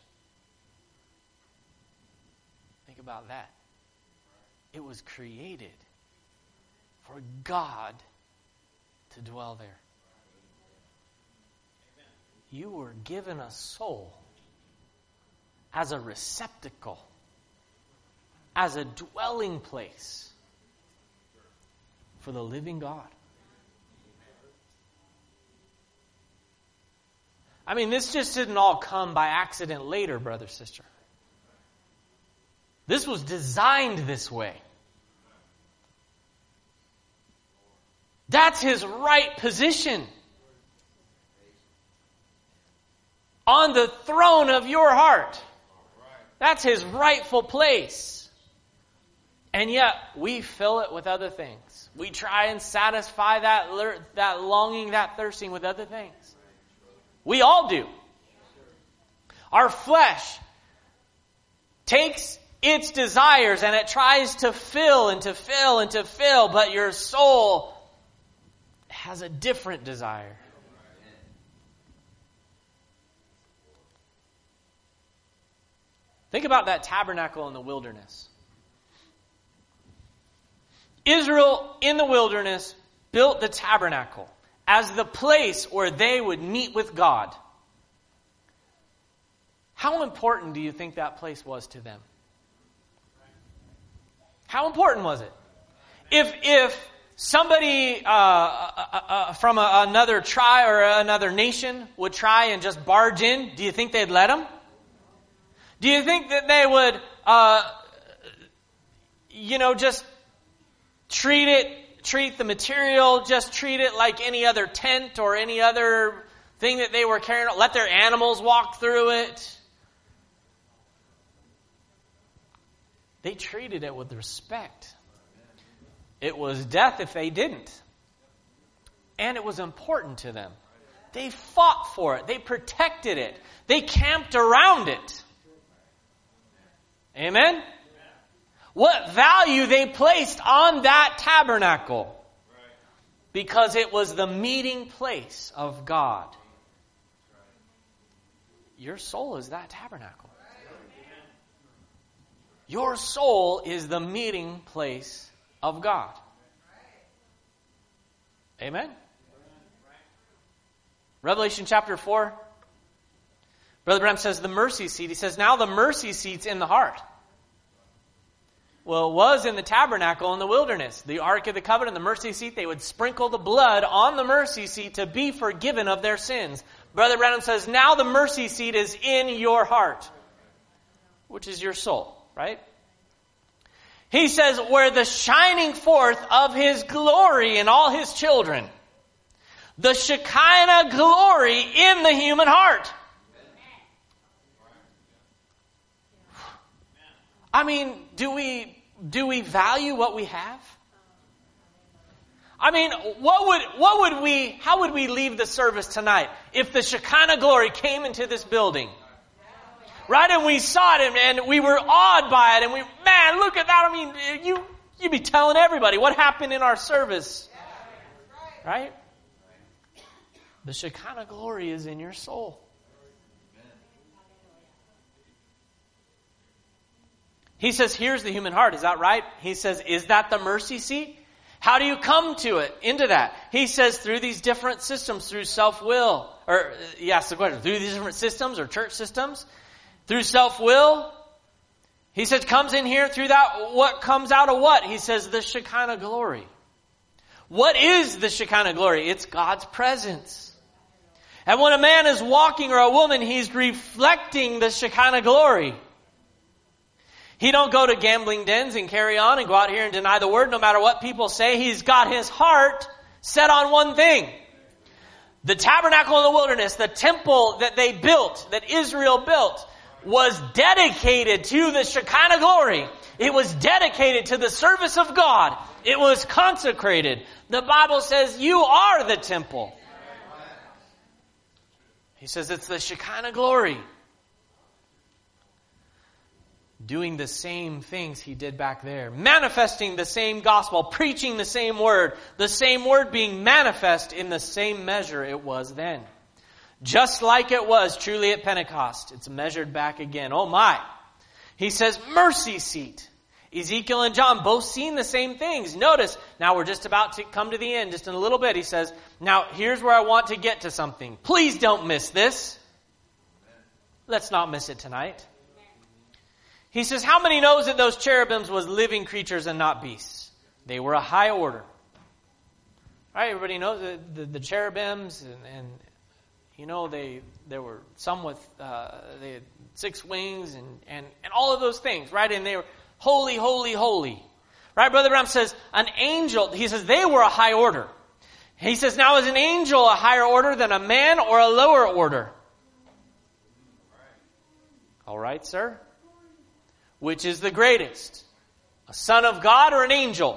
Speaker 1: Think about that. It was created for God to dwell there. You were given a soul as a receptacle, as a dwelling place for the living God. I mean, this just didn't all come by accident later, brother, sister. This was designed this way. That's his right position. On the throne of your heart. That's his rightful place. And yet, we fill it with other things. We try and satisfy that, that longing, that thirsting with other things. We all do. Our flesh takes its desires and it tries to fill and to fill and to fill, but your soul has a different desire. Think about that tabernacle in the wilderness. Israel in the wilderness built the tabernacle as the place where they would meet with God. How important do you think that place was to them? How important was it? If if somebody uh, uh, uh, from a, another tribe or another nation would try and just barge in, do you think they'd let them? Do you think that they would, uh, you know, just treat it, treat the material, just treat it like any other tent or any other thing that they were carrying, let their animals walk through it? They treated it with respect. It was death if they didn't. And it was important to them. They fought for it. They protected it. They camped around it. Amen? What value they placed on that tabernacle. Because it was the meeting place of God your soul is that tabernacle. Your soul is the meeting place of God. Amen? Revelation chapter four. Brother Branham says the mercy seat. He says, now the mercy seat's in the heart. Well, it was in the tabernacle in the wilderness. The Ark of the Covenant, the mercy seat, they would sprinkle the blood on the mercy seat to be forgiven of their sins. Brother Branham says, now the mercy seat is in your heart, which is your soul, right? He says, where the shining forth of His glory in all His children. The Shekinah glory in the human heart. I mean, do we do we value what we have? I mean, what would what would we how would we leave the service tonight if the Shekinah glory came into this building? Right, and we saw it and, and we were awed by it and we, man, look at that. I mean, you you'd be telling everybody what happened in our service. Right? The Shekinah glory is in your soul. He says, here's the human heart. Is that right? He says, is that the mercy seat? How do you come to it, into that? He says, through these different systems, through self-will. Or, yes, the question, through these different systems or church systems. Through self-will. He says, comes in here through that. What comes out of what? He says, the Shekinah glory. What is the Shekinah glory? It's God's presence. And when a man is walking or a woman, he's reflecting the Shekinah glory. He don't go to gambling dens and carry on and go out here and deny the word no matter what people say. He's got his heart set on one thing. The tabernacle in the wilderness, the temple that they built, that Israel built, was dedicated to the Shekinah glory. It was dedicated to the service of God. It was consecrated. The Bible says you are the temple. He says it's the Shekinah glory. Doing the same things He did back there. Manifesting the same gospel. Preaching the same word. The same word being manifest in the same measure it was then. Just like it was truly at Pentecost. It's measured back again. Oh my. He says mercy seat. Ezekiel and John both seen the same things. Notice, now we're just about to come to the end just in a little bit. He says, now here's where I want to get to something. Please don't miss this. Let's not miss it tonight. He says, how many knows that those cherubims was living creatures and not beasts? They were a high order. All right, everybody knows the, the, the cherubims and, and, you know, they there were some with, uh, they had six wings and, and, and all of those things, right? And they were holy, holy, holy. Right, Brother Branham says, an angel, he says, they were a high order. He says, now is an angel a higher order than a man or a lower order? All right, sir. Which is the greatest? A son of God or an angel?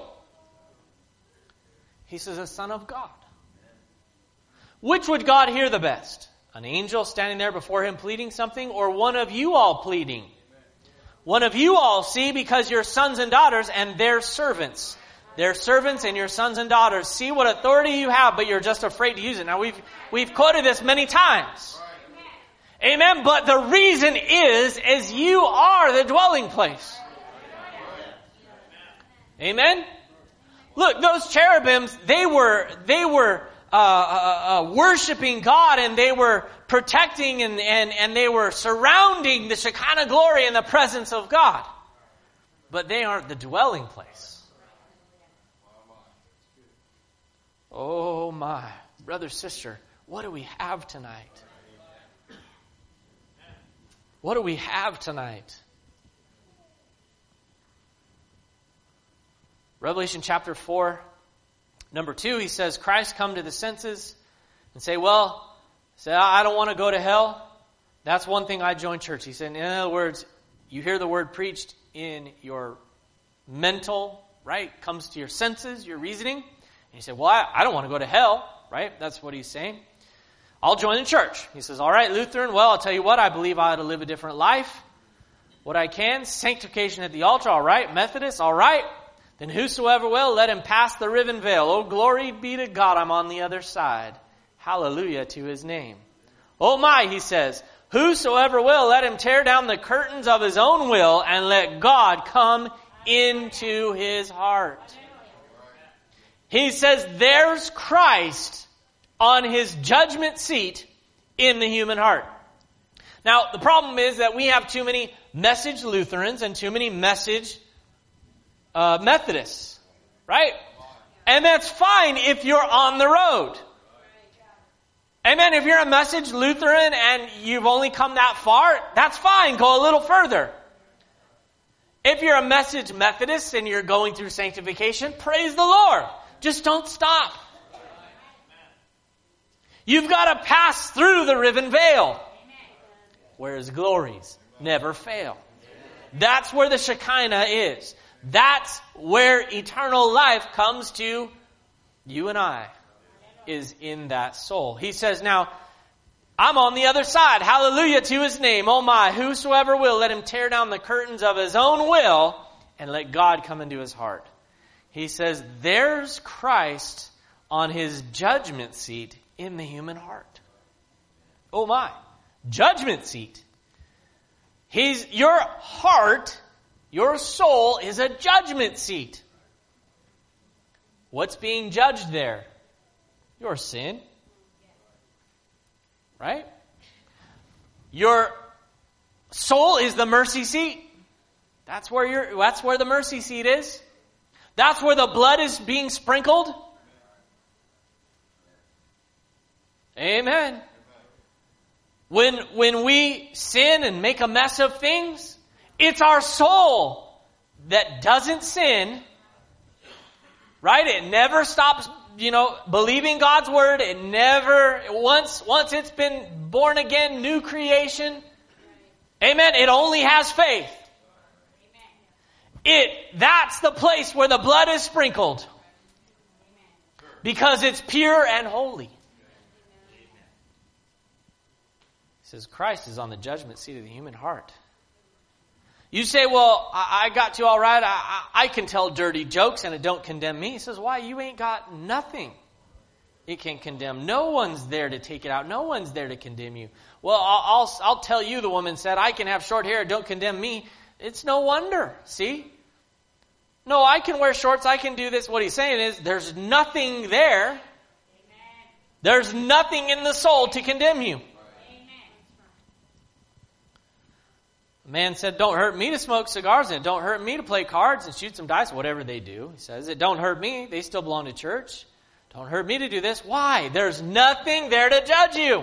Speaker 1: He says a son of God. Which would God hear the best? An angel standing there before Him pleading something, or one of you all pleading? One of you all, see, because you're sons and daughters and they're servants. They're servants and your sons and daughters. See what authority you have, but you're just afraid to use it. Now we've, we've quoted this many times. Amen. But the reason is, is you are the dwelling place. Amen. Look, those cherubims, they were, they were, uh, uh, uh, worshiping God, and they were protecting and, and, and they were surrounding the Shekinah glory and the presence of God. But they aren't the dwelling place. Oh my, brother, sister, what do we have tonight? What do we have tonight? Revelation chapter four, number two, he says, Christ come to the senses and say, well, say, I don't want to go to hell. That's one thing I joined church. He said, in other words, you hear the word preached in your mental, right? Comes to your senses, your reasoning. And he said, well, I, I don't want to go to hell, right? That's what he's saying. I'll join the church. He says, all right, Lutheran, well, I'll tell you what, I believe I ought to live a different life. What I can, sanctification at the altar, all right. Methodist, all right. Then whosoever will, let him pass the riven veil. Oh, glory be to God, I'm on the other side. Hallelujah to His name. Oh my, he says, Whosoever will, let him tear down the curtains of his own will and let God come into his heart. He says there's Christ on his judgment seat in the human heart. Now, the problem is that we have too many message Lutherans and too many message uh, Methodists, right? And that's fine if you're on the road. Amen. If you're a message Lutheran and you've only come that far, that's fine. Go a little further. If you're a message Methodist and you're going through sanctification, praise the Lord. Just don't stop. You've got to pass through the riven veil, where his glories never fail. That's where the Shekinah is. That's where eternal life comes to you and I, is in that soul. He says, now, I'm on the other side. Hallelujah to his name. Oh my, whosoever will, let him tear down the curtains of his own will and let God come into his heart. He says, there's Christ on his judgment seat in the human heart. Oh my, judgment seat. He's, your heart, your soul is a judgment seat. What's being judged there? Your sin. Right? Your soul is the mercy seat. That's where your that's where the mercy seat is. That's where the blood is being sprinkled. Amen. When when we sin and make a mess of things, it's our soul that doesn't sin. Right? It never stops, you know, believing God's word. It never, once, once it's been born again, new creation. Amen. It only has faith. It, that's the place where the blood is sprinkled. Because it's pure and holy. He says Christ is on the judgment seat of the human heart. You say, well, I, I got you all right. I, I, I can tell dirty jokes and it don't condemn me. He says, why? You ain't got nothing it can condemn. No one's there to take it out. No one's there to condemn you. Well, I'll, I'll, I'll tell you, the woman said, I can have short hair. Don't condemn me. It's no wonder. See? No, I can wear shorts. I can do this. What he's saying is there's nothing there. Amen. There's nothing in the soul to condemn you. The man said, don't hurt me to smoke cigars, and it don't hurt me to play cards and shoot some dice, whatever they do. He says, it don't hurt me. They still belong to church. Don't hurt me to do this. Why? There's nothing there to judge you.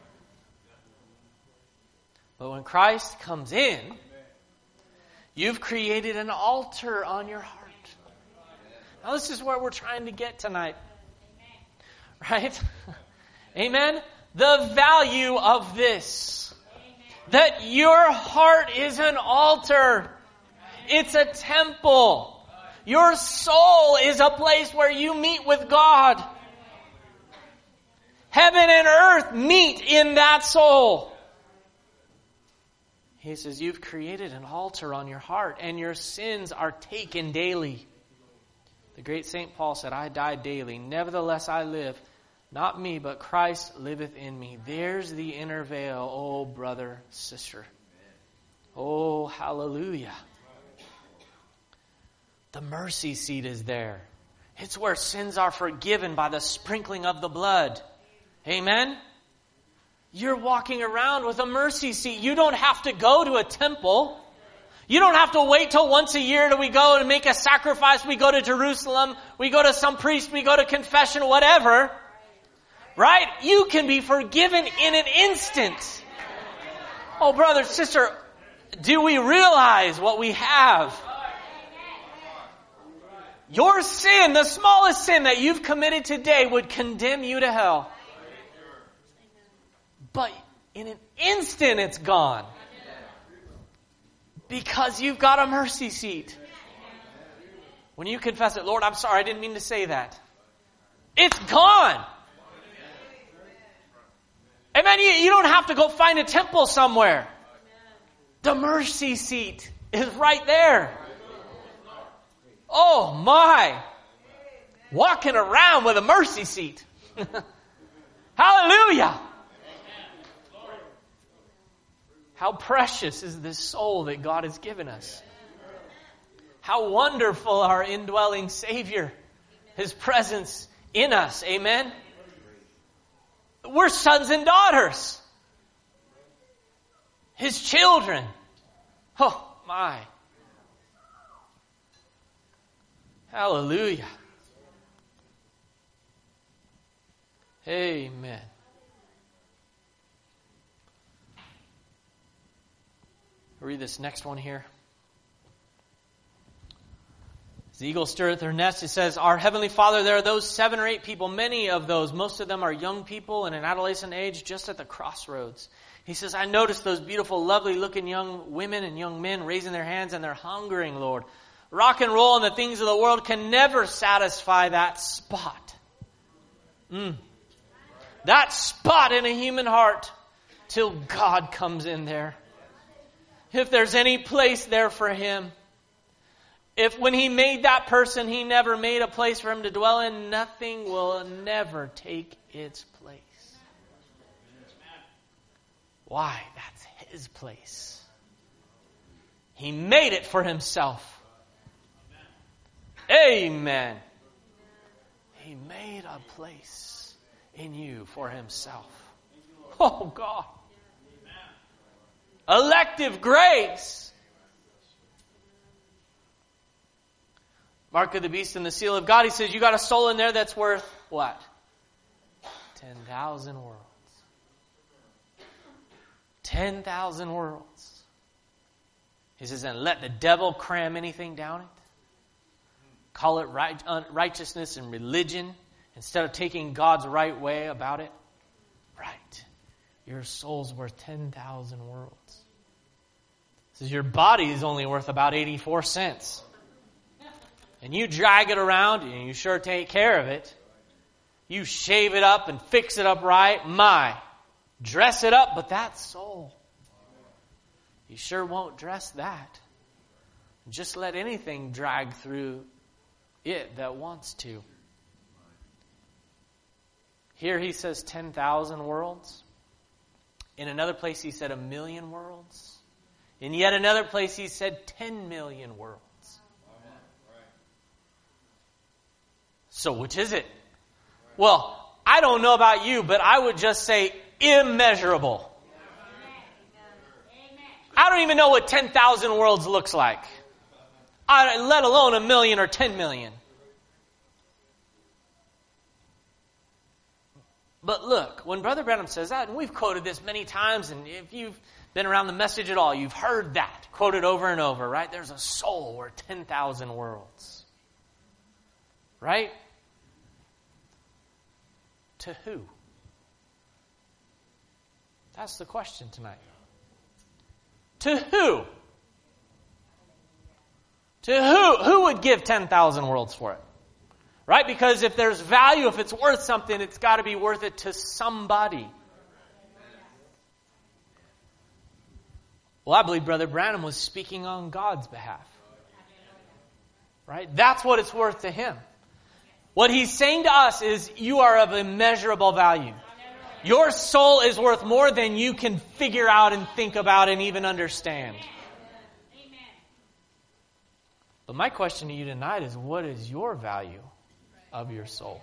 Speaker 1: But when Christ comes in, you've created an altar on your heart. Now this is where we're trying to get tonight. Right? Amen? The value of this. That your heart is an altar. It's a temple. Your soul is a place where you meet with God. Heaven and earth meet in that soul. He says, you've created an altar on your heart, and your sins are taken daily. The great Saint Paul said, I die daily. Nevertheless I live. Not me, but Christ liveth in me. There's the inner veil, oh brother, sister. Oh, hallelujah. The mercy seat is there. It's where sins are forgiven by the sprinkling of the blood. Amen? You're walking around with a mercy seat. You don't have to go to a temple. You don't have to wait till once a year till we go and make a sacrifice. We go to Jerusalem. We go to some priest. We go to confession, whatever. Right? You can be forgiven in an instant. Oh, brother, sister, do we realize what we have? Your sin, the smallest sin that you've committed today, would condemn you to hell. But in an instant, it's gone. Because you've got a mercy seat. When you confess it, Lord, I'm sorry, I didn't mean to say that. It's gone. Amen. You, you don't have to go find a temple somewhere. The mercy seat is right there. Oh my. Walking around with a mercy seat. Hallelujah. How precious is this soul that God has given us. How wonderful our indwelling Savior, His presence in us. Amen? We're sons and daughters. His children. Oh, my. Hallelujah. Amen. I'll read this next one here. As the eagle stirreth her nest, it says, Our Heavenly Father, there are those seven or eight people, many of those, most of them are young people in an adolescent age, just at the crossroads. He says, I noticed those beautiful, lovely looking young women and young men raising their hands and they're hungering, Lord. Rock and roll and the things of the world can never satisfy that spot. Mm. That spot in a human heart till God comes in there. If there's any place there for Him, if when He made that person, He never made a place for him to dwell in, nothing will never take its place. Why? That's His place. He made it for Himself. Amen. He made a place in you for Himself. Oh God. Elective grace. Mark of the beast and the seal of God. He says you got a soul in there that's worth what? ten thousand worlds. ten thousand worlds. He says, and let the devil cram anything down it. Call it right, un, righteousness and religion instead of taking God's right way about it. Right. Your soul's worth ten thousand worlds. He says your body is only worth about eighty-four cents. And you drag it around and you sure take care of it. You shave it up and fix it up right. My. Dress it up, but that soul. You sure won't dress that. Just let anything drag through it that wants to. Here he says ten thousand worlds. In another place he said a million worlds. In yet another place he said ten million worlds. So which is it? Well, I don't know about you, but I would just say immeasurable. I don't even know what ten thousand worlds looks like. I, let alone a million or ten million. But look, when Brother Branham says that, and we've quoted this many times, and if you've been around the message at all, you've heard that quoted over and over, right? There's a soul worth ten thousand worlds. Right? To who? That's the question tonight. To who? To who? Who would give ten thousand worlds for it? Right? Because if there's value, if it's worth something, it's got to be worth it to somebody. Well, I believe Brother Branham was speaking on God's behalf. Right? That's what it's worth to him. What he's saying to us is, you are of immeasurable value. Your soul is worth more than you can figure out and think about and even understand. But my question to you tonight is, what is your value of your soul?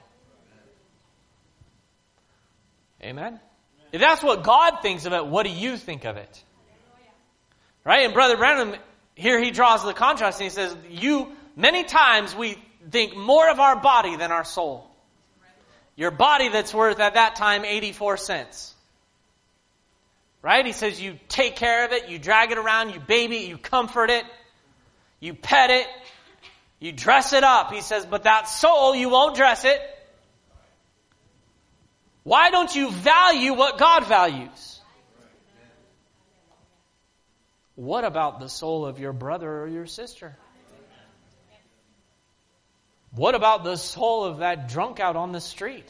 Speaker 1: Amen? If that's what God thinks of it, what do you think of it? Right? And Brother Branham, here he draws the contrast and he says, you, many times we think more of our body than our soul. Your body that's worth at that time eighty-four cents. Right? He says you take care of it, you drag it around, you baby it, you comfort it, you pet it, you dress it up. He says, but that soul, you won't dress it. Why don't you value what God values? What about the soul of your brother or your sister? What about the soul of that drunk out on the street?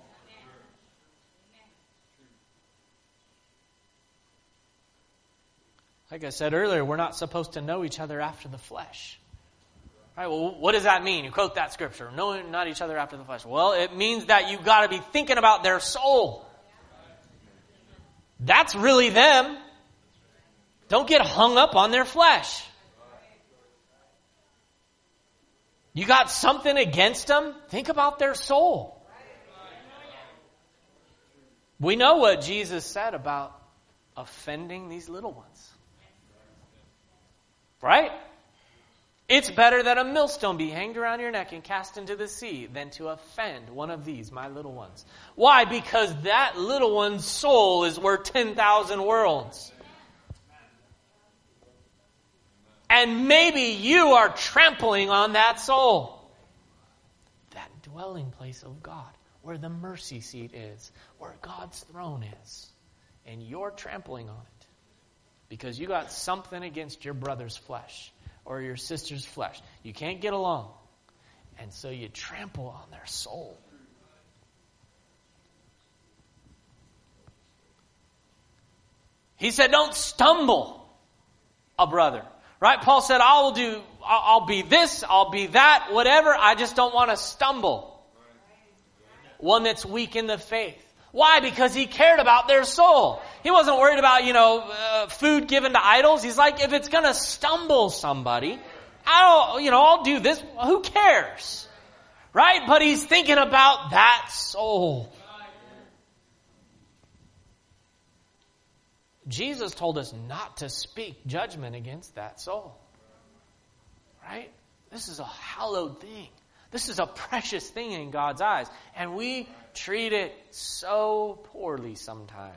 Speaker 1: Like I said earlier, we're not supposed to know each other after the flesh. All right, well, what does that mean? You quote that scripture. Know not each other after the flesh. Well, it means that you've got to be thinking about their soul. That's really them. Don't get hung up on their flesh. You got something against them? Think about their soul. We know what Jesus said about offending these little ones. Right? It's better that a millstone be hanged around your neck and cast into the sea than to offend one of these, my little ones. Why? Because that little one's soul is worth ten thousand worlds. And maybe you are trampling on that soul. That dwelling place of God, where the mercy seat is, where God's throne is. And you're trampling on it. Because you got something against your brother's flesh or your sister's flesh. You can't get along. And so you trample on their soul. He said, don't stumble a brother. Right? Paul said, I will do, I'll be this, I'll be that, whatever. I just don't want to stumble. One that's weak in the faith. Why? Because he cared about their soul. He wasn't worried about, you know, uh, food given to idols. He's like, if it's going to stumble somebody, I'll, you know, I'll do this. Who cares? Right? But he's thinking about that soul. Jesus told us not to speak judgment against that soul. Right? This is a hallowed thing. This is a precious thing in God's eyes. And we treat it so poorly sometimes.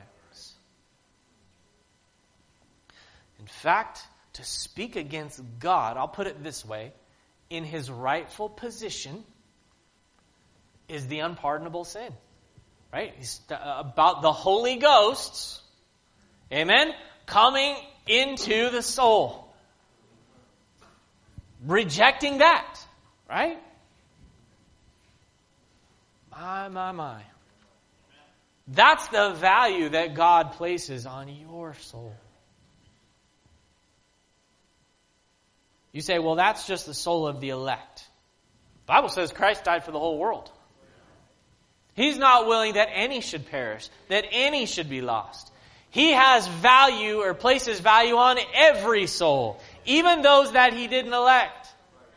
Speaker 1: In fact, to speak against God, I'll put it this way, in his rightful position is the unpardonable sin. Right? He's about the Holy Ghost, amen, coming into the soul. Rejecting that. Right? My, my, my. That's the value that God places on your soul. You say, well, that's just the soul of the elect. The Bible says Christ died for the whole world. He's not willing that any should perish, that any should be lost. He has value or places value on every soul, even those that he didn't elect.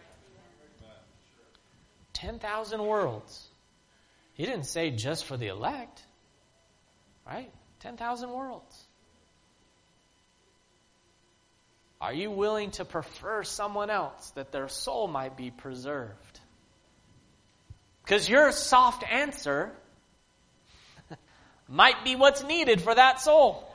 Speaker 1: ten thousand worlds. He didn't say just for the elect. Right? ten thousand worlds. Are you willing to prefer someone else that their soul might be preserved? Because your soft answer might be what's needed for that soul.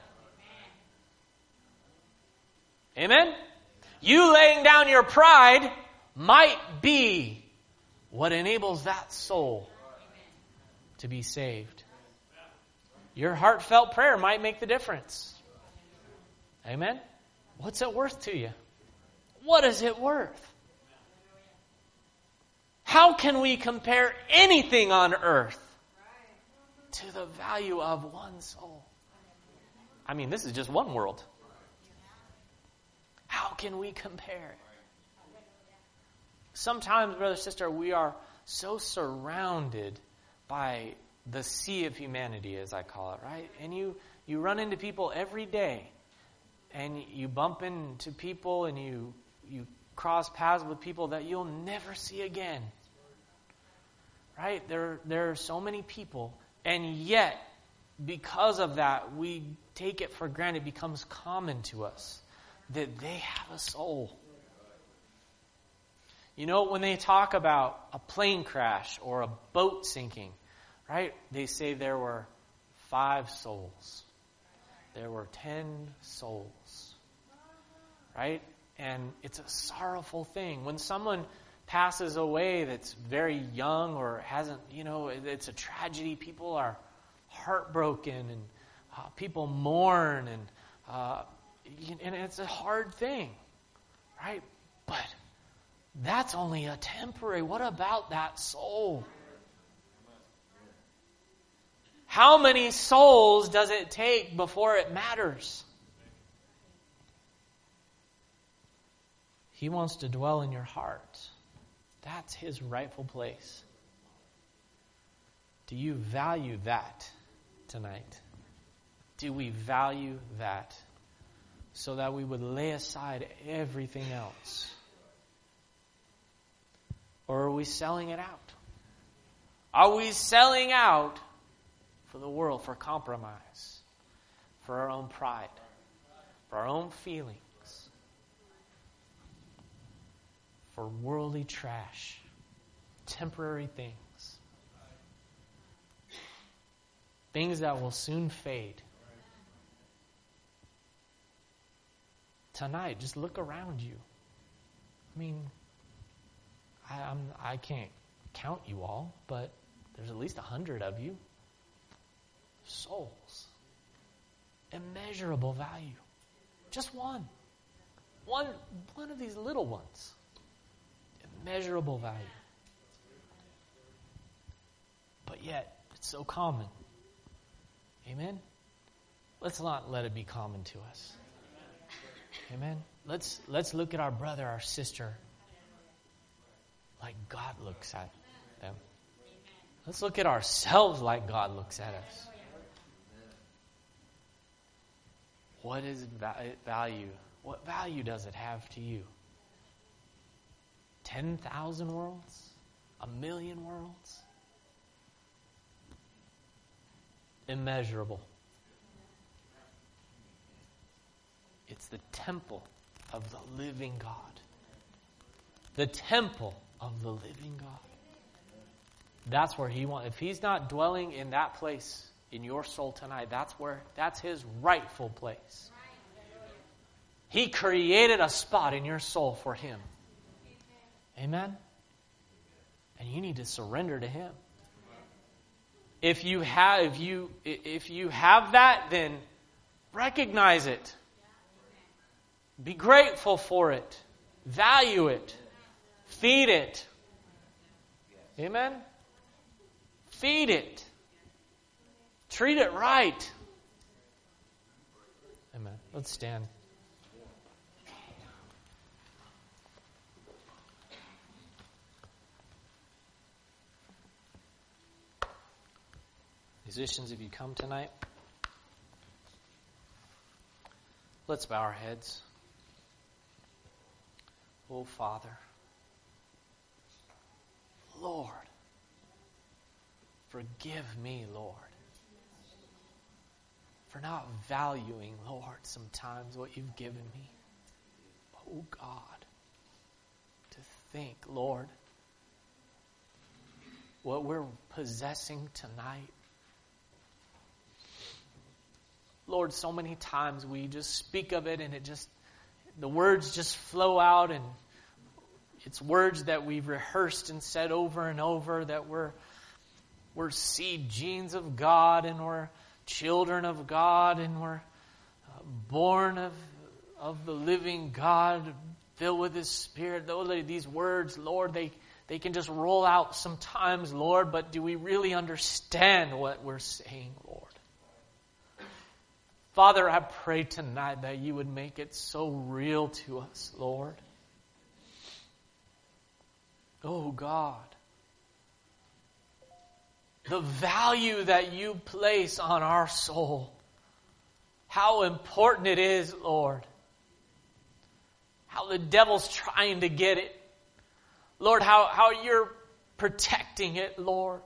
Speaker 1: Amen? You laying down your pride might be what enables that soul to be saved. Your heartfelt prayer might make the difference. Amen? What's it worth to you? What is it worth? How can we compare anything on earth to the value of one soul? I mean, this is just one world. How can we compare? Sometimes, brother, sister, we are so surrounded by the sea of humanity, as I call it, right? And you, you run into people every day, and you bump into people, and you you cross paths with people that you'll never see again. Right? There, there are so many people, and yet, because of that, we take it for granted. It becomes common to us that they have a soul. You know, when they talk about a plane crash or a boat sinking, right? They say there were five souls. There were ten souls. Right? And it's a sorrowful thing. When someone passes away that's very young or hasn't, you know, it's a tragedy. People are heartbroken and uh, people mourn and uh, and it's a hard thing. Right? But that's only a temporary. What about that soul? How many souls does it take before it matters? He wants to dwell in your heart. That's his rightful place. Do you value that tonight? Do we value that? so that we would lay aside everything else? Or are we selling it out? Are we selling out for the world, for compromise, for our own pride, for our own feelings, for worldly trash, temporary things, things that will soon fade? Tonight, just look around you. I mean, I, I'm, I can't count you all, but there's at least a hundred of you. Souls. Immeasurable value. Just one. One, one of these little ones. Immeasurable value. But yet, it's so common. Amen? Let's not let it be common to us. Amen? Let's, let's look at our brother, our sister, like God looks at them. Let's look at ourselves like God looks at us. What is value? What value does it have to you? Ten thousand worlds? A million worlds? Immeasurable. It's the temple of the living God. The temple of the living God. That's where He wants. If He's not dwelling in that place in your soul tonight, that's where, that's His rightful place. He created a spot in your soul for Him. Amen? And you need to surrender to Him. If you have, if you, if you have that, then recognize it. Be grateful for it. Value it. Feed it. Amen? Feed it. Treat it right. Amen. Let's stand. Musicians, if you come tonight, let's bow our heads. Oh, Father, Lord, forgive me, Lord, for not valuing, Lord, sometimes what You've given me. Oh, God, to think, Lord, what we're possessing tonight. Lord, so many times we just speak of it and it just, the words just flow out, and it's words that we've rehearsed and said over and over, that we're we're seed genes of God, and we're children of God, and we're uh, born of of the living God, filled with His Spirit. These words, Lord, they, they can just roll out sometimes, Lord, but do we really understand what we're saying, Lord? Father, I pray tonight that You would make it so real to us, Lord. Oh, God. The value that You place on our soul. How important it is, Lord. How the devil's trying to get it. Lord, how, how You're protecting it, Lord.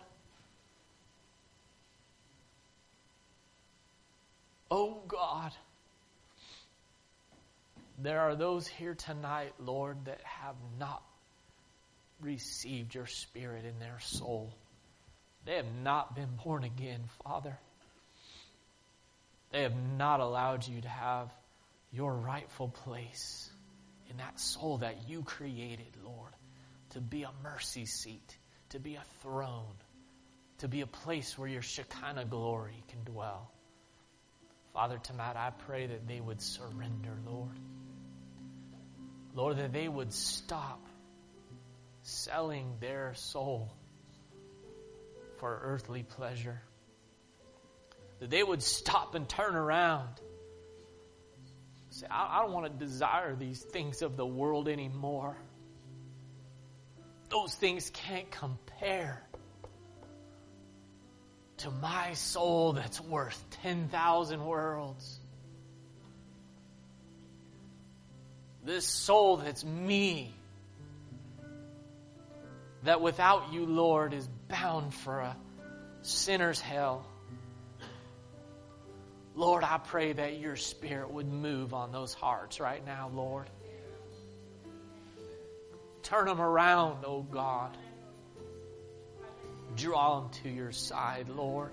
Speaker 1: Oh, God, there are those here tonight, Lord, that have not received Your Spirit in their soul. They have not been born again, Father. They have not allowed You to have Your rightful place in that soul that You created, Lord, to be a mercy seat, to be a throne, to be a place where Your Shekinah glory can dwell. Father, tonight I pray that they would surrender, Lord. Lord, that they would stop selling their soul for earthly pleasure. That they would stop and turn around. Say, I, I don't want to desire these things of the world anymore. Those things can't compare to my soul that's worth ten thousand worlds. this soul that's me, that without you, Lord, is bound for a sinner's hell. Lord, I pray that your Spirit would move on those hearts right now, Lord. Turn them around, oh God. Draw them to your side, Lord.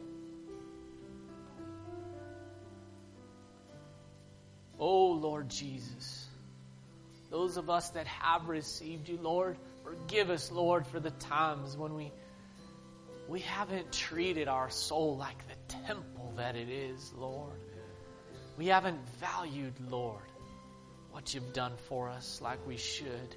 Speaker 1: Oh, Lord Jesus, those of us that have received you, Lord, forgive us, Lord, for the times when we we haven't treated our soul like the temple that it is, Lord. We haven't valued, Lord, what you've done for us like we should.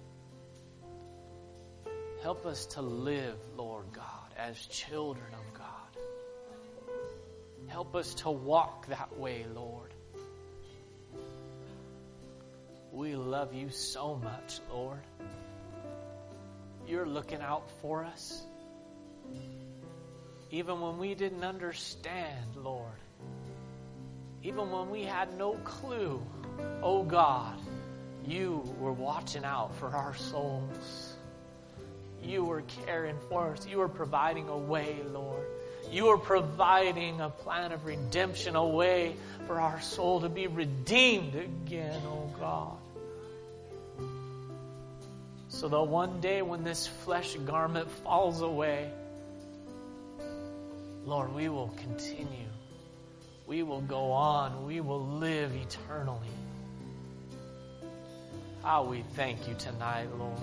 Speaker 1: Help us to live, Lord God, as children of God. Help us to walk that way, Lord. We love you so much, Lord. You're looking out for us. Even when we didn't understand, Lord. Even when we had no clue, oh God, you were watching out for our souls. You were caring for us. You were providing a way, Lord. You were providing a plan of redemption, a way for our soul to be redeemed again, oh God. So that one day when this flesh garment falls away, Lord, we will continue. We will go on. We will live eternally. How we thank you tonight, Lord.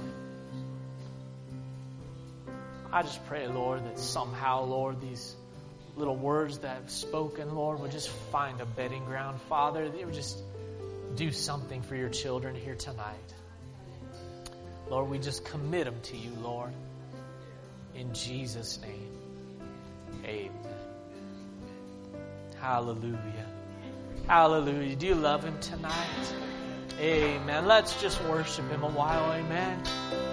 Speaker 1: I just pray, Lord, that somehow, Lord, these little words that I've spoken, Lord, would just find a bedding ground. Father, they would just do something for your children here tonight. Lord, we just commit them to you, Lord. In Jesus' name, amen. Hallelujah. Hallelujah. Do you love him tonight? Amen. Let's just worship him a while. Amen.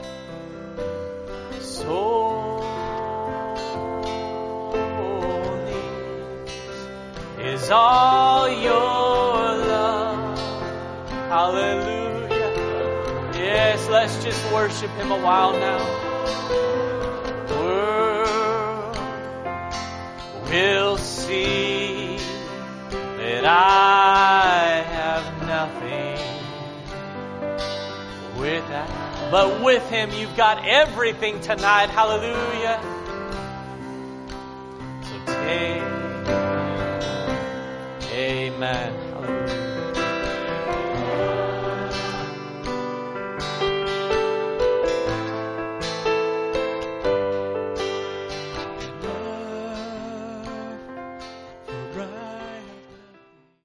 Speaker 1: So is all your love. Hallelujah. Yes, let's just worship him a while now. World will see that I have nothing without, but with him you've got everything tonight. Hallelujah. So take, amen.